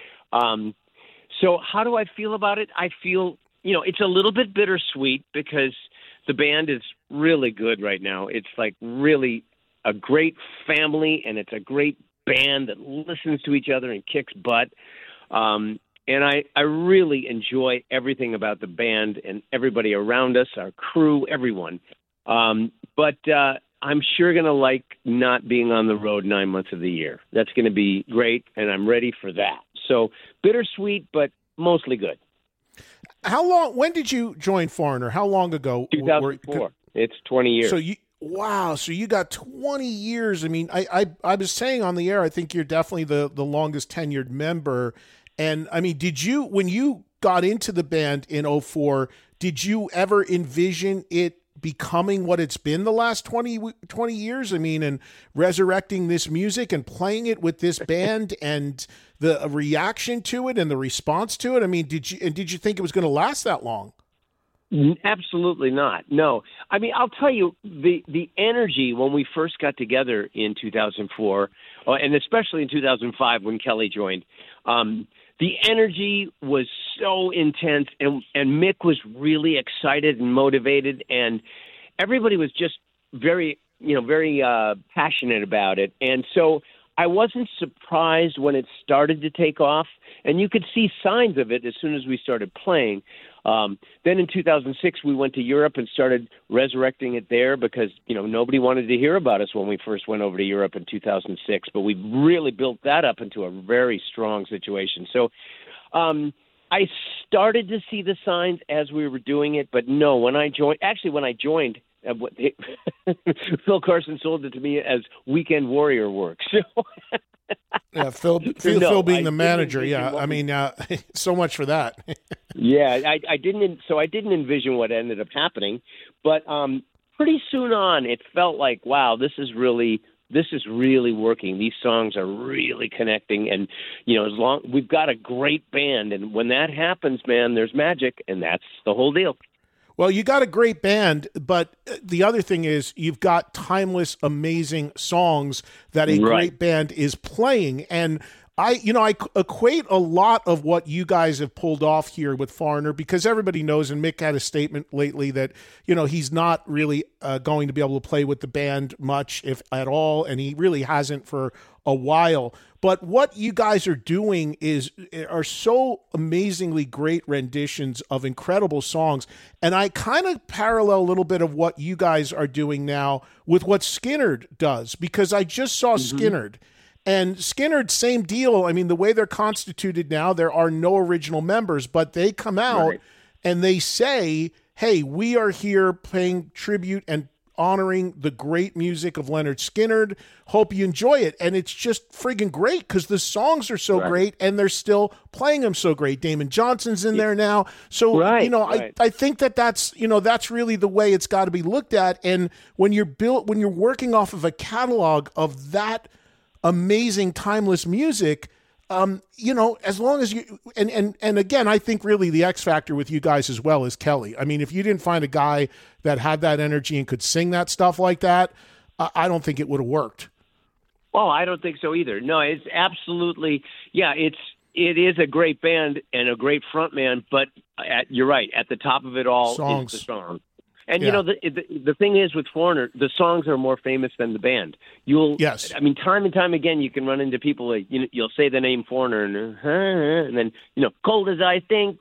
So how do I feel about it? I feel, it's a little bit bittersweet because the band is really good right now. It's like really a great family, and it's a great band that listens to each other and kicks butt. And I really enjoy everything about the band and everybody around us, our crew, everyone. But I'm sure going to like not being on the road 9 months of the year. That's going to be great, and I'm ready for that. So bittersweet, but mostly good. When did you join Foreigner? How long ago? 2004. It's 20 years. So you got 20 years. I mean, I was saying on the air, I think you're definitely the longest tenured member. And I mean, when you got into the band in 2004, did you ever envision it becoming what it's been the last 20 years? I mean, and resurrecting this music and playing it with this band and the reaction to it and the response to it. I mean, did you think it was going to last that long? Absolutely not. No. I mean, I'll tell you, the energy when we first got together in 2004, and especially in 2005 when Kelly joined, the energy was so intense, and Mick was really excited and motivated, and everybody was just very passionate about it. And so I wasn't surprised when it started to take off, and you could see signs of it as soon as we started playing. Then in 2006, we went to Europe and started resurrecting it there because, nobody wanted to hear about us when we first went over to Europe in 2006. But we really built that up into a very strong situation. So I started to see the signs as we were doing it. But no, when I joined, Phil Carson sold it to me as weekend warrior work. So. Yeah, Phil being the manager. Yeah, I mean, so much for that. Yeah, I didn't envision what ended up happening, but pretty soon on, it felt like, wow, this is really working. These songs are really connecting, and we've got a great band, and when that happens, man, there's magic, and that's the whole deal. Well, you got a great band, but the other thing is you've got timeless, amazing songs that a great band is playing. And I equate a lot of what you guys have pulled off here with Foreigner because everybody knows, and Mick had a statement lately that, he's not really going to be able to play with the band much, if at all, and he really hasn't for a while. But what you guys are doing are so amazingly great renditions of incredible songs. And I kind of parallel a little bit of what you guys are doing now with what Skynyrd does, because I just saw Skynyrd. And Skynyrd, same deal. I mean, the way they're constituted now, there are no original members, but they come out and they say, hey, we are here paying tribute and honoring the great music of Lynyrd Skynyrd. Hope you enjoy it. And it's just friggin' great because the songs are so great and they're still playing them so great. Damon Johnson's in there now. So, I think that's really the way it's got to be looked at. And when you're working off of a catalog of that amazing timeless music, as long as you, and again, I think really the X factor with you guys as well is Kelly. I mean, if you didn't find a guy that had that energy and could sing that stuff like that, I don't think it would have worked. Well, I don't think so either. No, it's absolutely, it is a great band and a great front man, but you're right. At the top of it all is the song. And, the thing is with Foreigner, the songs are more famous than the band. I mean, time and time again, you can run into people like, you'll say the name Foreigner and then, cold as ice, think,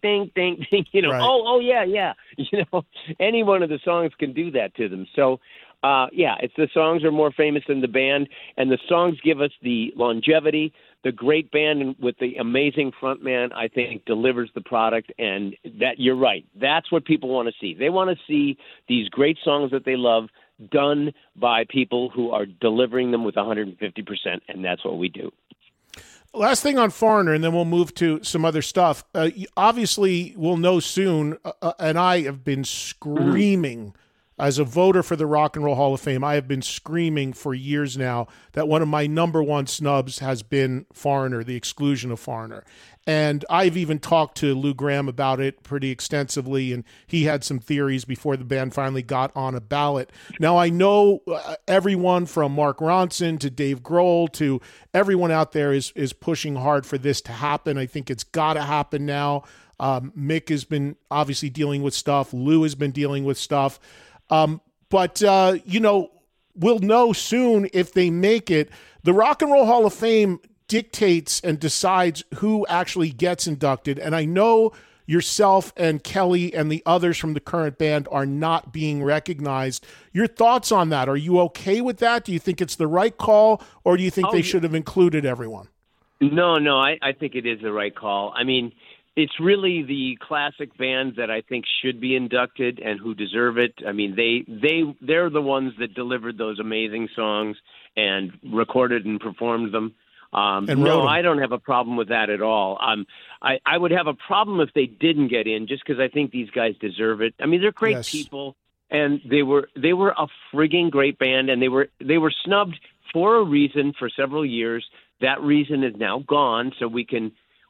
oh, yeah. Any one of the songs can do that to them. So, it's the songs are more famous than the band, and the songs give us the longevity. The great band with the amazing frontman, I think, delivers the product, and that you're right. That's what people want to see. They want to see these great songs that they love done by people who are delivering them with 150%, and that's what we do. Last thing on Foreigner, and then we'll move to some other stuff. Obviously, we'll know soon, and I have been screaming as a voter for the Rock and Roll Hall of Fame, I have been screaming for years now that one of my number one snubs has been Foreigner, the exclusion of Foreigner. And I've even talked to Lou Gramm about it pretty extensively, and he had some theories before the band finally got on a ballot. Now, I know everyone from Mark Ronson to Dave Grohl to everyone out there is pushing hard for this to happen. I think it's got to happen now. Mick has been obviously dealing with stuff. Lou has been dealing with stuff. But we'll know soon if they make it. The Rock and Roll Hall of Fame dictates and decides who actually gets inducted. And I know yourself and Kelly and the others from the current band are not being recognized. Your thoughts on that? Are you okay with that? Do you think it's the right call, or do you think they should have included everyone? No, I think it is the right call. I mean, it's really the classic bands that I think should be inducted and who deserve it. I mean, they're the ones that delivered those amazing songs and recorded and performed them. I don't have a problem with that at all. I would have a problem if they didn't get in, just because I think these guys deserve it. I mean, they're great people, and they were a frigging great band, and they were snubbed for a reason for several years. That reason is now gone, so we can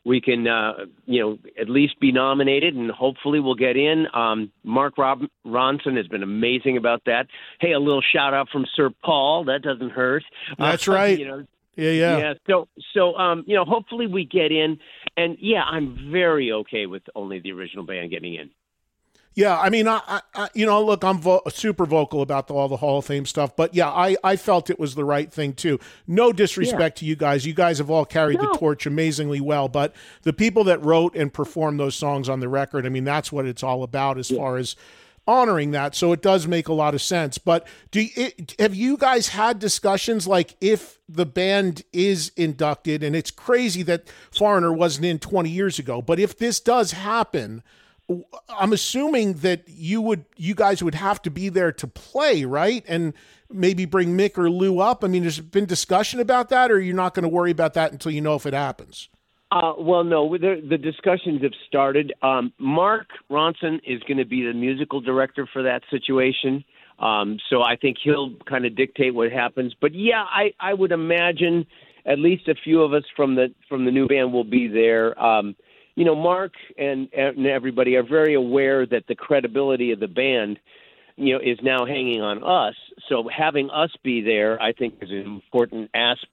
at least be nominated, and hopefully we'll get in. Mark Ronson has been amazing about that. Hey, a little shout out from Sir Paul. That doesn't hurt. That's right. Yeah. So hopefully we get in, and I'm very okay with only the original band getting in. Yeah, I mean, I look, I'm super vocal about all the Hall of Fame stuff, but I felt it was the right thing too. No disrespect to you guys. You guys have all carried the torch amazingly well, but the people that wrote and performed those songs on the record, I mean, that's what it's all about as far as honoring that. So it does make a lot of sense. But have you guys had discussions like if the band is inducted, and it's crazy that Foreigner wasn't in 20 years ago, but if this does happen, I'm assuming that you guys would have to be there to play, right? And maybe bring Mick or Lou up. I mean, there's been discussion about that, or you're not going to worry about that until you know if it happens? Well, no, the discussions have started. Mark Ronson is going to be the musical director for that situation. So I think he'll kind of dictate what happens. But I would imagine at least a few of us from the new band will be there. Mark and everybody are very aware that the credibility of the band, is now hanging on us. So having us be there, I think, is an important aspect.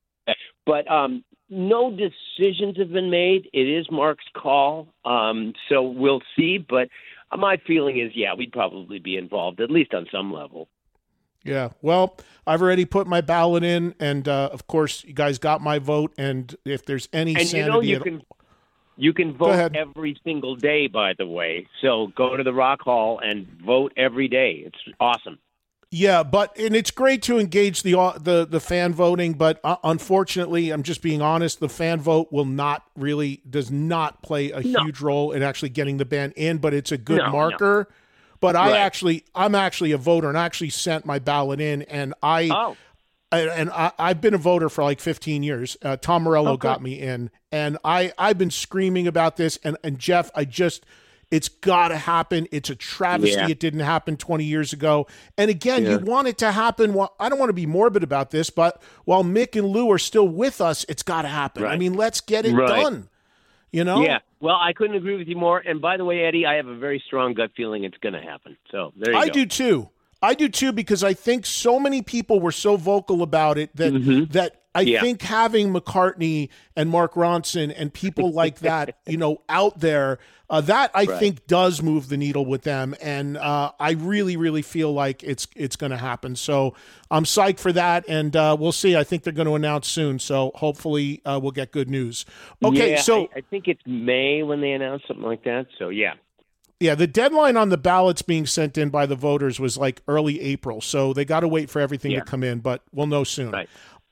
But no decisions have been made. It is Mark's call. So we'll see. But my feeling is, we'd probably be involved, at least on some level. Yeah, well, I've already put my ballot in, and of course, you guys got my vote. And if there's any sanity, you can vote every single day, by the way. So go to the Rock Hall and vote every day. It's awesome. Yeah, and it's great to engage the fan voting, but unfortunately, I'm just being honest, the fan vote does not play a huge role in actually getting the band in, but it's a good marker. No. But I'm actually a voter, and I actually sent my ballot in, and I've been a voter for like 15 years. Tom Morello got me in, and I've been screaming about this. And Jeff, it's got to happen. It's a travesty it didn't happen 20 years ago. And again, you want it to happen. Well, I don't want to be morbid about this, but while Mick and Lou are still with us, it's got to happen. Right. I mean, let's get it done. Yeah. Well, I couldn't agree with you more. And by the way, Eddie, I have a very strong gut feeling it's going to happen. So there you go. I do too, because I think so many people were so vocal about it that I think having McCartney and Mark Ronson and people like that, out there, that I think does move the needle with them. And I really, really feel like it's going to happen. So I'm psyched for that. And we'll see. I think they're going to announce soon. So hopefully we'll get good news. Okay. So I think it's May when they announce something like that. So yeah. Yeah, the deadline on the ballots being sent in by the voters was like early April, so they got to wait for everything to come in, but we'll know soon. Right.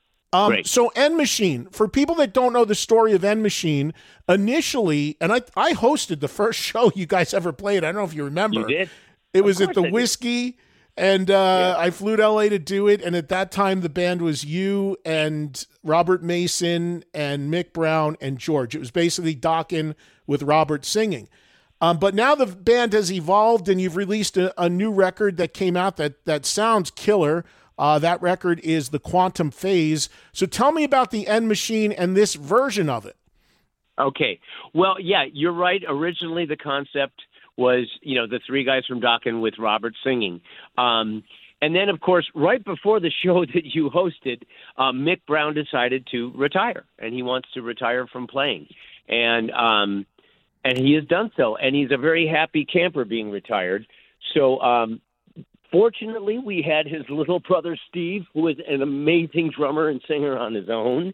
So End Machine, for people that don't know the story of End Machine, initially, and I hosted the first show you guys ever played. I don't know if you remember. You did? It was at the Whiskey, and I flew to LA to do it, and at that time the band was you and Robert Mason and Mick Brown and George. It was basically Dokken with Robert singing. But now the band has evolved, and you've released a new record that came out that sounds killer. That record is The Quantum Phase. So tell me about the End Machine and this version of it. Okay. Well, yeah, you're right. Originally, the concept was, the three guys from Dokken with Robert singing. And then, of course, right before the show that you hosted, Mick Brown decided to retire, and he wants to retire from playing. And he has done so, and he's a very happy camper being retired. So fortunately, we had his little brother, Steve, who is an amazing drummer and singer on his own,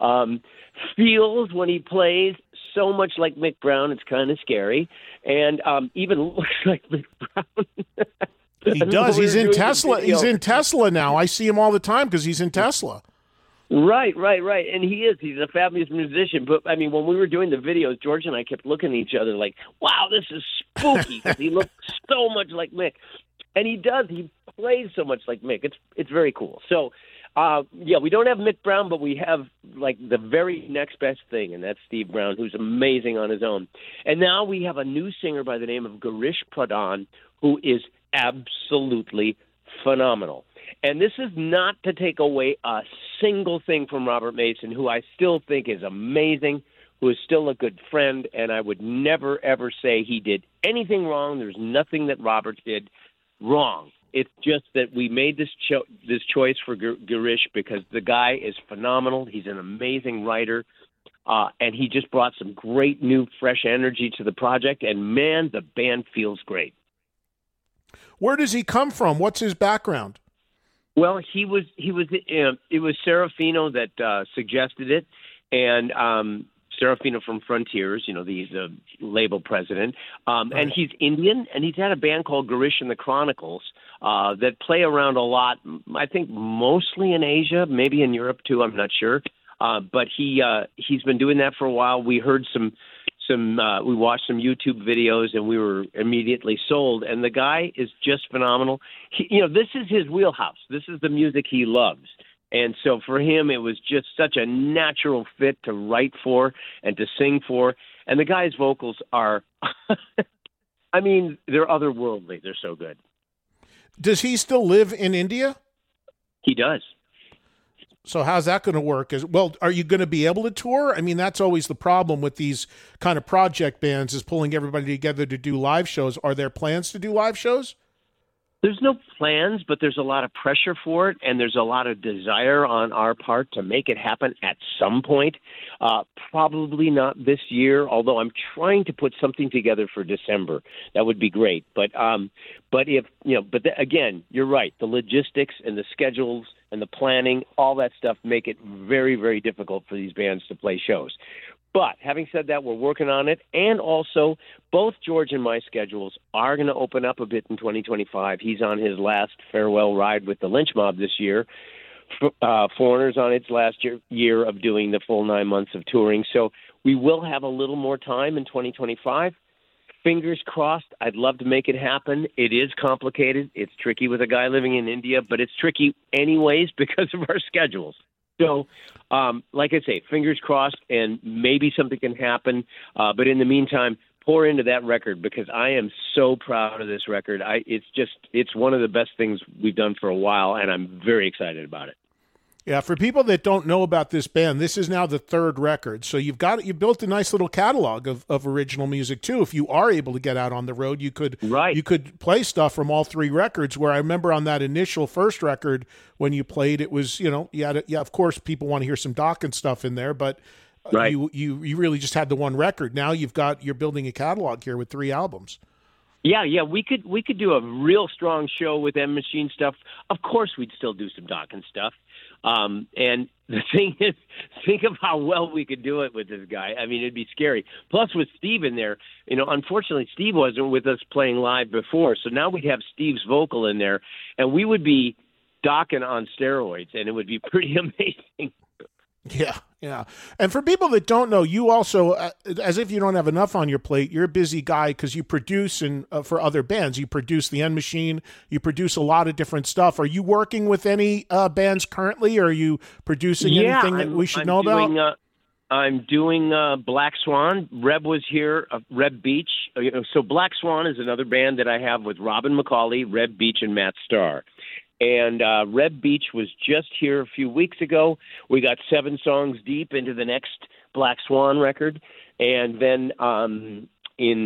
feels when he plays so much like Mick Brown, it's kind of scary, and even looks like Mick Brown. He does. He's in Tesla. He's in Tesla now. I see him all the time because he's in Tesla. Right. And he is. He's a fabulous musician. But, I mean, when we were doing the videos, George and I kept looking at each other like, wow, this is spooky, because he looks so much like Mick. And he does. He plays so much like Mick. It's very cool. So, we don't have Mick Brown, but we have, like, the very next best thing, and that's Steve Brown, who's amazing on his own. And now we have a new singer by the name of Girish Pradhan, who is absolutely phenomenal. And this is not to take away a single thing from Robert Mason, who I still think is amazing, who is still a good friend, and I would never, ever say he did anything wrong. There's nothing that Robert did wrong. It's just that we made this choice for Girish because the guy is phenomenal. He's an amazing writer, and he just brought some great new, fresh energy to the project, and, man, the band feels great. Where does he come from? What's his background? Well, it was Serafino that suggested it, and Serafino from Frontiers, the label president, and he's Indian, and he's had a band called Girish and the Chronicles that play around a lot, I think mostly in Asia, maybe in Europe too, I'm not sure, but he's been doing that for a while. We heard we watched some YouTube videos, and we were immediately sold. And the guy is just phenomenal. This is his wheelhouse. This is the music he loves. And so for him, it was just such a natural fit to write for and to sing for. And the guy's vocals are, I mean, they're otherworldly. They're so good. Does he still live in India? He does. So how's that going to work? Are you going to be able to tour? I mean, that's always the problem with these kind of project bands, is pulling everybody together to do live shows. Are there plans to do live shows? There's no plans, but there's a lot of pressure for it, and there's a lot of desire on our part to make it happen at some point. Probably not this year, although I'm trying to put something together for December. That would be great. But again, you're right. The logistics and the schedules and the planning, all that stuff make it very, very difficult for these bands to play shows. But having said that, we're working on it. And also, both George and my schedules are going to open up a bit in 2025. He's on his last farewell ride with the Lynch Mob this year. Foreigner's on its last year of doing the full 9 months of touring. So we will have a little more time in 2025. Fingers crossed. I'd love to make it happen. It is complicated. It's tricky with a guy living in India, but it's tricky anyways because of our schedules. So, like I say, fingers crossed, and maybe something can happen. But in the meantime, pour into that record, because I am so proud of this record. It's one of the best things we've done for a while, and I'm very excited about it. Yeah, for people that don't know about this band, this is now the third record. So you built a nice little catalog of original music too. If you are able to get out on the road, you could play stuff from all three records. Where I remember on that initial first record when you played, it was, of course people want to hear some Dokken stuff in there, but right. you really just had the one record. Now you're building a catalog here with 3 albums. Yeah, we could do a real strong show with End Machine stuff. Of course, we'd still do some Dokken stuff. And the thing is, think of how well we could do it with this guy. I mean, it'd be scary. Plus, with Steve in there, unfortunately, Steve wasn't with us playing live before, so now we'd have Steve's vocal in there, and we would be Dokken on steroids, and it would be pretty amazing. Yeah. And for people that don't know, you also, as if you don't have enough on your plate, you're a busy guy because you produce for other bands. You produce the End Machine. You produce a lot of different stuff. Are you working with any bands currently, or are you producing anything that we should know about? I'm doing Black Swan. Reb was here, Reb Beach. So Black Swan is another band that I have with Robin McCauley, Reb Beach, and Matt Starr. And Reb Beach was just here a few weeks ago. We got 7 songs deep into the next Black Swan record. And then in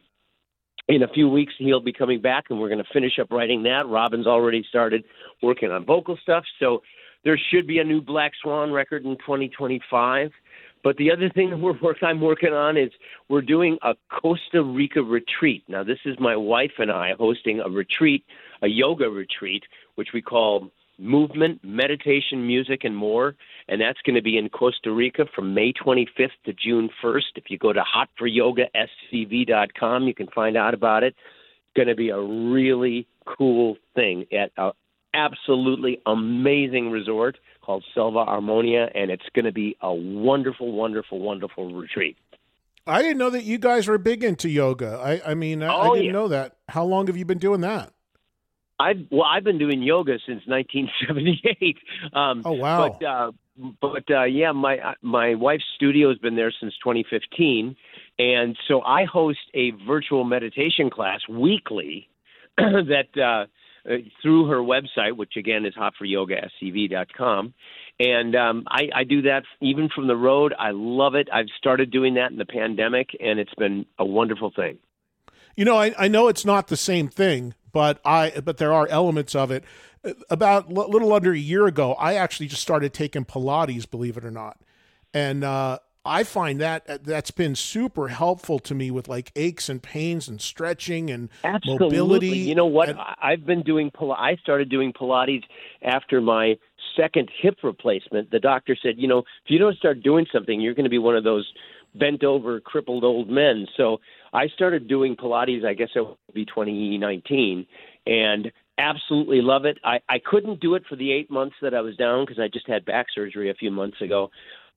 a few weeks, he'll be coming back, and we're going to finish up writing that. Robin's already started working on vocal stuff. So there should be a new Black Swan record in 2025. But the other thing I'm working on is we're doing a Costa Rica retreat. Now, this is my wife and I hosting a retreat, a yoga retreat, which we call Movement, Meditation, Music, and More. And that's going to be in Costa Rica from May 25th to June 1st. If you go to hotforyogascv.com, you can find out about it. It's going to be a really cool thing at an absolutely amazing resort called Selva Harmonia, and it's going to be a wonderful, wonderful, wonderful retreat. I didn't know that you guys were big into yoga. I didn't know that. How long have you been doing that? I've been doing yoga since 1978. Oh, wow. But my wife's studio has been there since 2015, and so I host a virtual meditation class weekly that through her website, which again is hotforyogascv.com. And I do that even from the road. I love it. I've started doing that in the pandemic, and it's been a wonderful thing. You know, I know it's not the same thing, but there are elements of it. About a little under a year ago, I actually just started taking Pilates, believe it or not. And I find that's been super helpful to me with like aches and pains and stretching and mobility. You know what? I've been doing I started doing Pilates after my second hip replacement. The doctor said, if you don't start doing something, you're going to be one of those bent over, crippled old men. So I started doing Pilates, I guess it would be 2019, and absolutely love it. I couldn't do it for the 8 months that I was down because I just had back surgery a few months ago.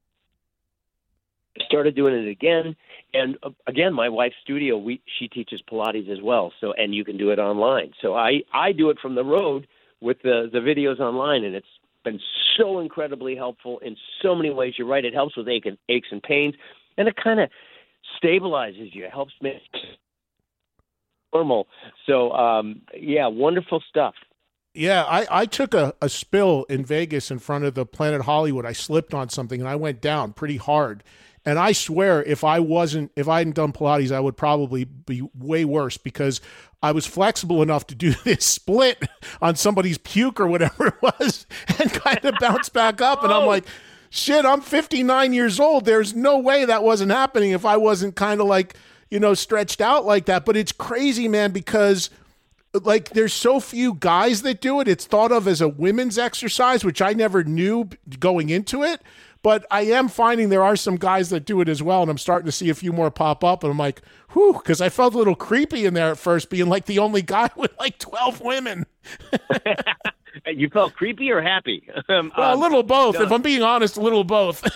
Started doing it again, and again, my wife's studio, she teaches Pilates as well. So, and you can do it online. So I do it from the road with the videos online, and it's been so incredibly helpful in so many ways. You're right; it helps with aches and pains, and it kind of stabilizes you. It helps make normal. So, wonderful stuff. Yeah, I took a spill in Vegas in front of the Planet Hollywood. I slipped on something, and I went down pretty hard. And I swear, if I hadn't done Pilates, I would probably be way worse because I was flexible enough to do this split on somebody's puke or whatever it was and kind of bounce back up. And I'm like, shit, I'm 59 years old. There's no way that wasn't happening if I wasn't kind of like, stretched out like that. But it's crazy, man, because like there's so few guys that do it. It's thought of as a women's exercise, which I never knew going into it. But I am finding there are some guys that do it as well, and I'm starting to see a few more pop up, and I'm like, whew, because I felt a little creepy in there at first, being like the only guy with like 12 women. You felt creepy or happy? Well, a little both. If I'm being honest, a little both.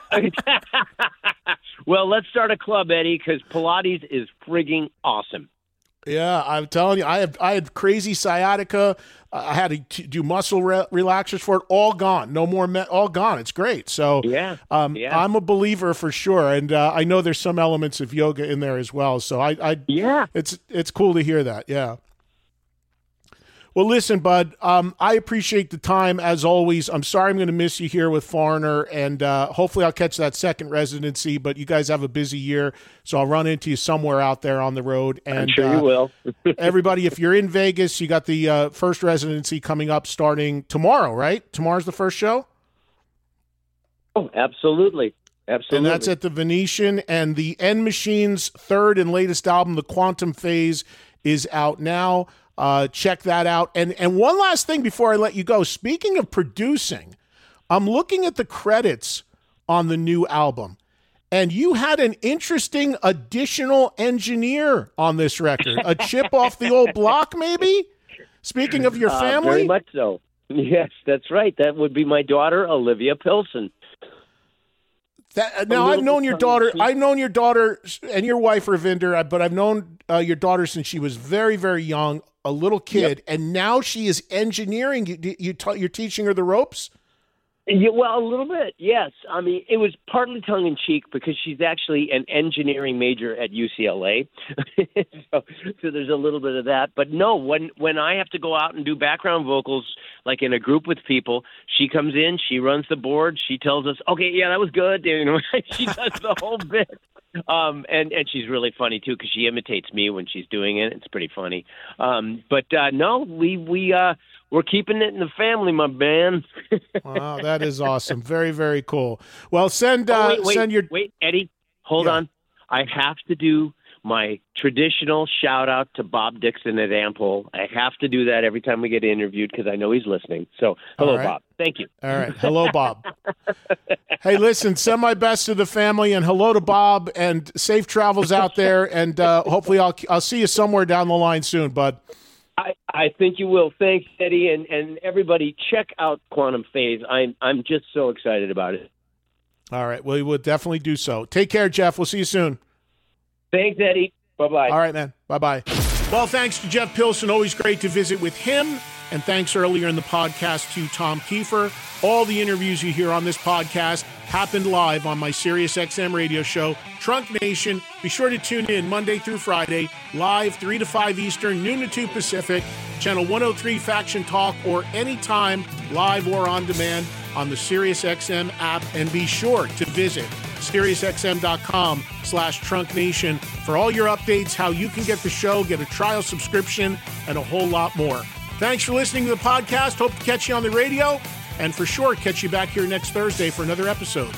Well, let's start a club, Eddie, because Pilates is frigging awesome. Yeah, I'm telling you, I had crazy sciatica. I had to do muscle relaxers for it. All gone. No more. All gone. It's great. So I'm a believer for sure, and I know there's some elements of yoga in there as well. So it's cool to hear that. Yeah. Well, listen, bud, I appreciate the time as always. I'm sorry I'm going to miss you here with Foreigner, and hopefully I'll catch that second residency, but you guys have a busy year, so I'll run into you somewhere out there on the road. And I'm sure you will. Everybody, if you're in Vegas, you got the first residency coming up starting tomorrow, right? Tomorrow's the first show? Oh, absolutely. Absolutely. And that's at the Venetian, and the End Machine's third and latest album, The Quantum Phase, is out now. Check that out. And one last thing before I let you go. Speaking of producing, I'm looking at the credits on the new album, and you had an interesting additional engineer on this record. A chip off the old block, maybe? Speaking of your family? Very much so. Yes, that's right. That would be my daughter, Olivia Pilson. Now, I've known your daughter. I've known your daughter and your wife, Ravinder, but I've known your daughter since she was very, very young, a little kid, and now she is engineering. You're teaching her the ropes? Yeah, well, a little bit, yes. I mean, it was partly tongue-in-cheek because she's actually an engineering major at UCLA. so there's a little bit of that. But no, when I have to go out and do background vocals, like in a group with people, she comes in, she runs the board, she tells us, okay, yeah, that was good. You know, she does the whole bit. And she's really funny, too, because she imitates me when she's doing it. It's pretty funny. But no, we're keeping it in the family, my man. Wow, that is awesome. Very, very cool. Well, send Wait, Eddie, hold on. I have to do my traditional shout out to Bob Dixon at Ample. I have to do that every time we get interviewed because I know he's listening. So, hello, right. Bob. Thank you. All right. Hello, Bob. Hey, listen, send my best to the family and hello to Bob and safe travels out there. And hopefully I'll see you somewhere down the line soon, bud. I think you will. Thanks, Eddie, and everybody. Check out Quantum Phase. I'm just so excited about it. All right, well, we will definitely do so. Take care, Jeff. We'll see you soon. Thanks, Eddie. Bye-bye. All right, man. Bye-bye. Well, thanks to Jeff Pilson. Always great to visit with him. And thanks earlier in the podcast to Tom Kiefer. All the interviews you hear on this podcast happened live on my SiriusXM radio show, Trunk Nation. Be sure to tune in Monday through Friday, live 3 to 5 Eastern, noon to 2 Pacific, channel 103 Faction Talk, or anytime, live or on demand on the SiriusXM app. And be sure to visit SiriusXM.com/Trunk Nation for all your updates, how you can get the show, get a trial subscription, and a whole lot more. Thanks for listening to the podcast. Hope to catch you on the radio, and for sure, catch you back here next Thursday for another episode.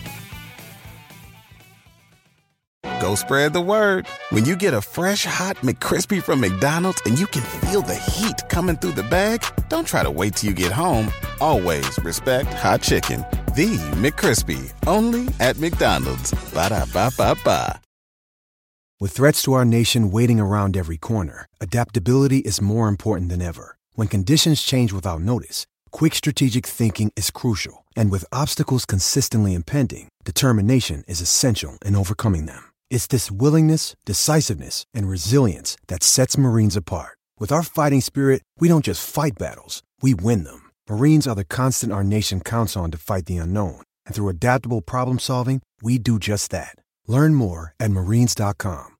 Go spread the word. When you get a fresh, hot McCrispy from McDonald's and you can feel the heat coming through the bag, don't try to wait till you get home. Always respect hot chicken. The McCrispy, only at McDonald's. Ba-da-ba-ba-ba. With threats to our nation waiting around every corner, adaptability is more important than ever. When conditions change without notice, quick strategic thinking is crucial. And with obstacles consistently impending, determination is essential in overcoming them. It's this willingness, decisiveness, and resilience that sets Marines apart. With our fighting spirit, we don't just fight battles, we win them. Marines are the constant our nation counts on to fight the unknown. And through adaptable problem solving, we do just that. Learn more at Marines.com.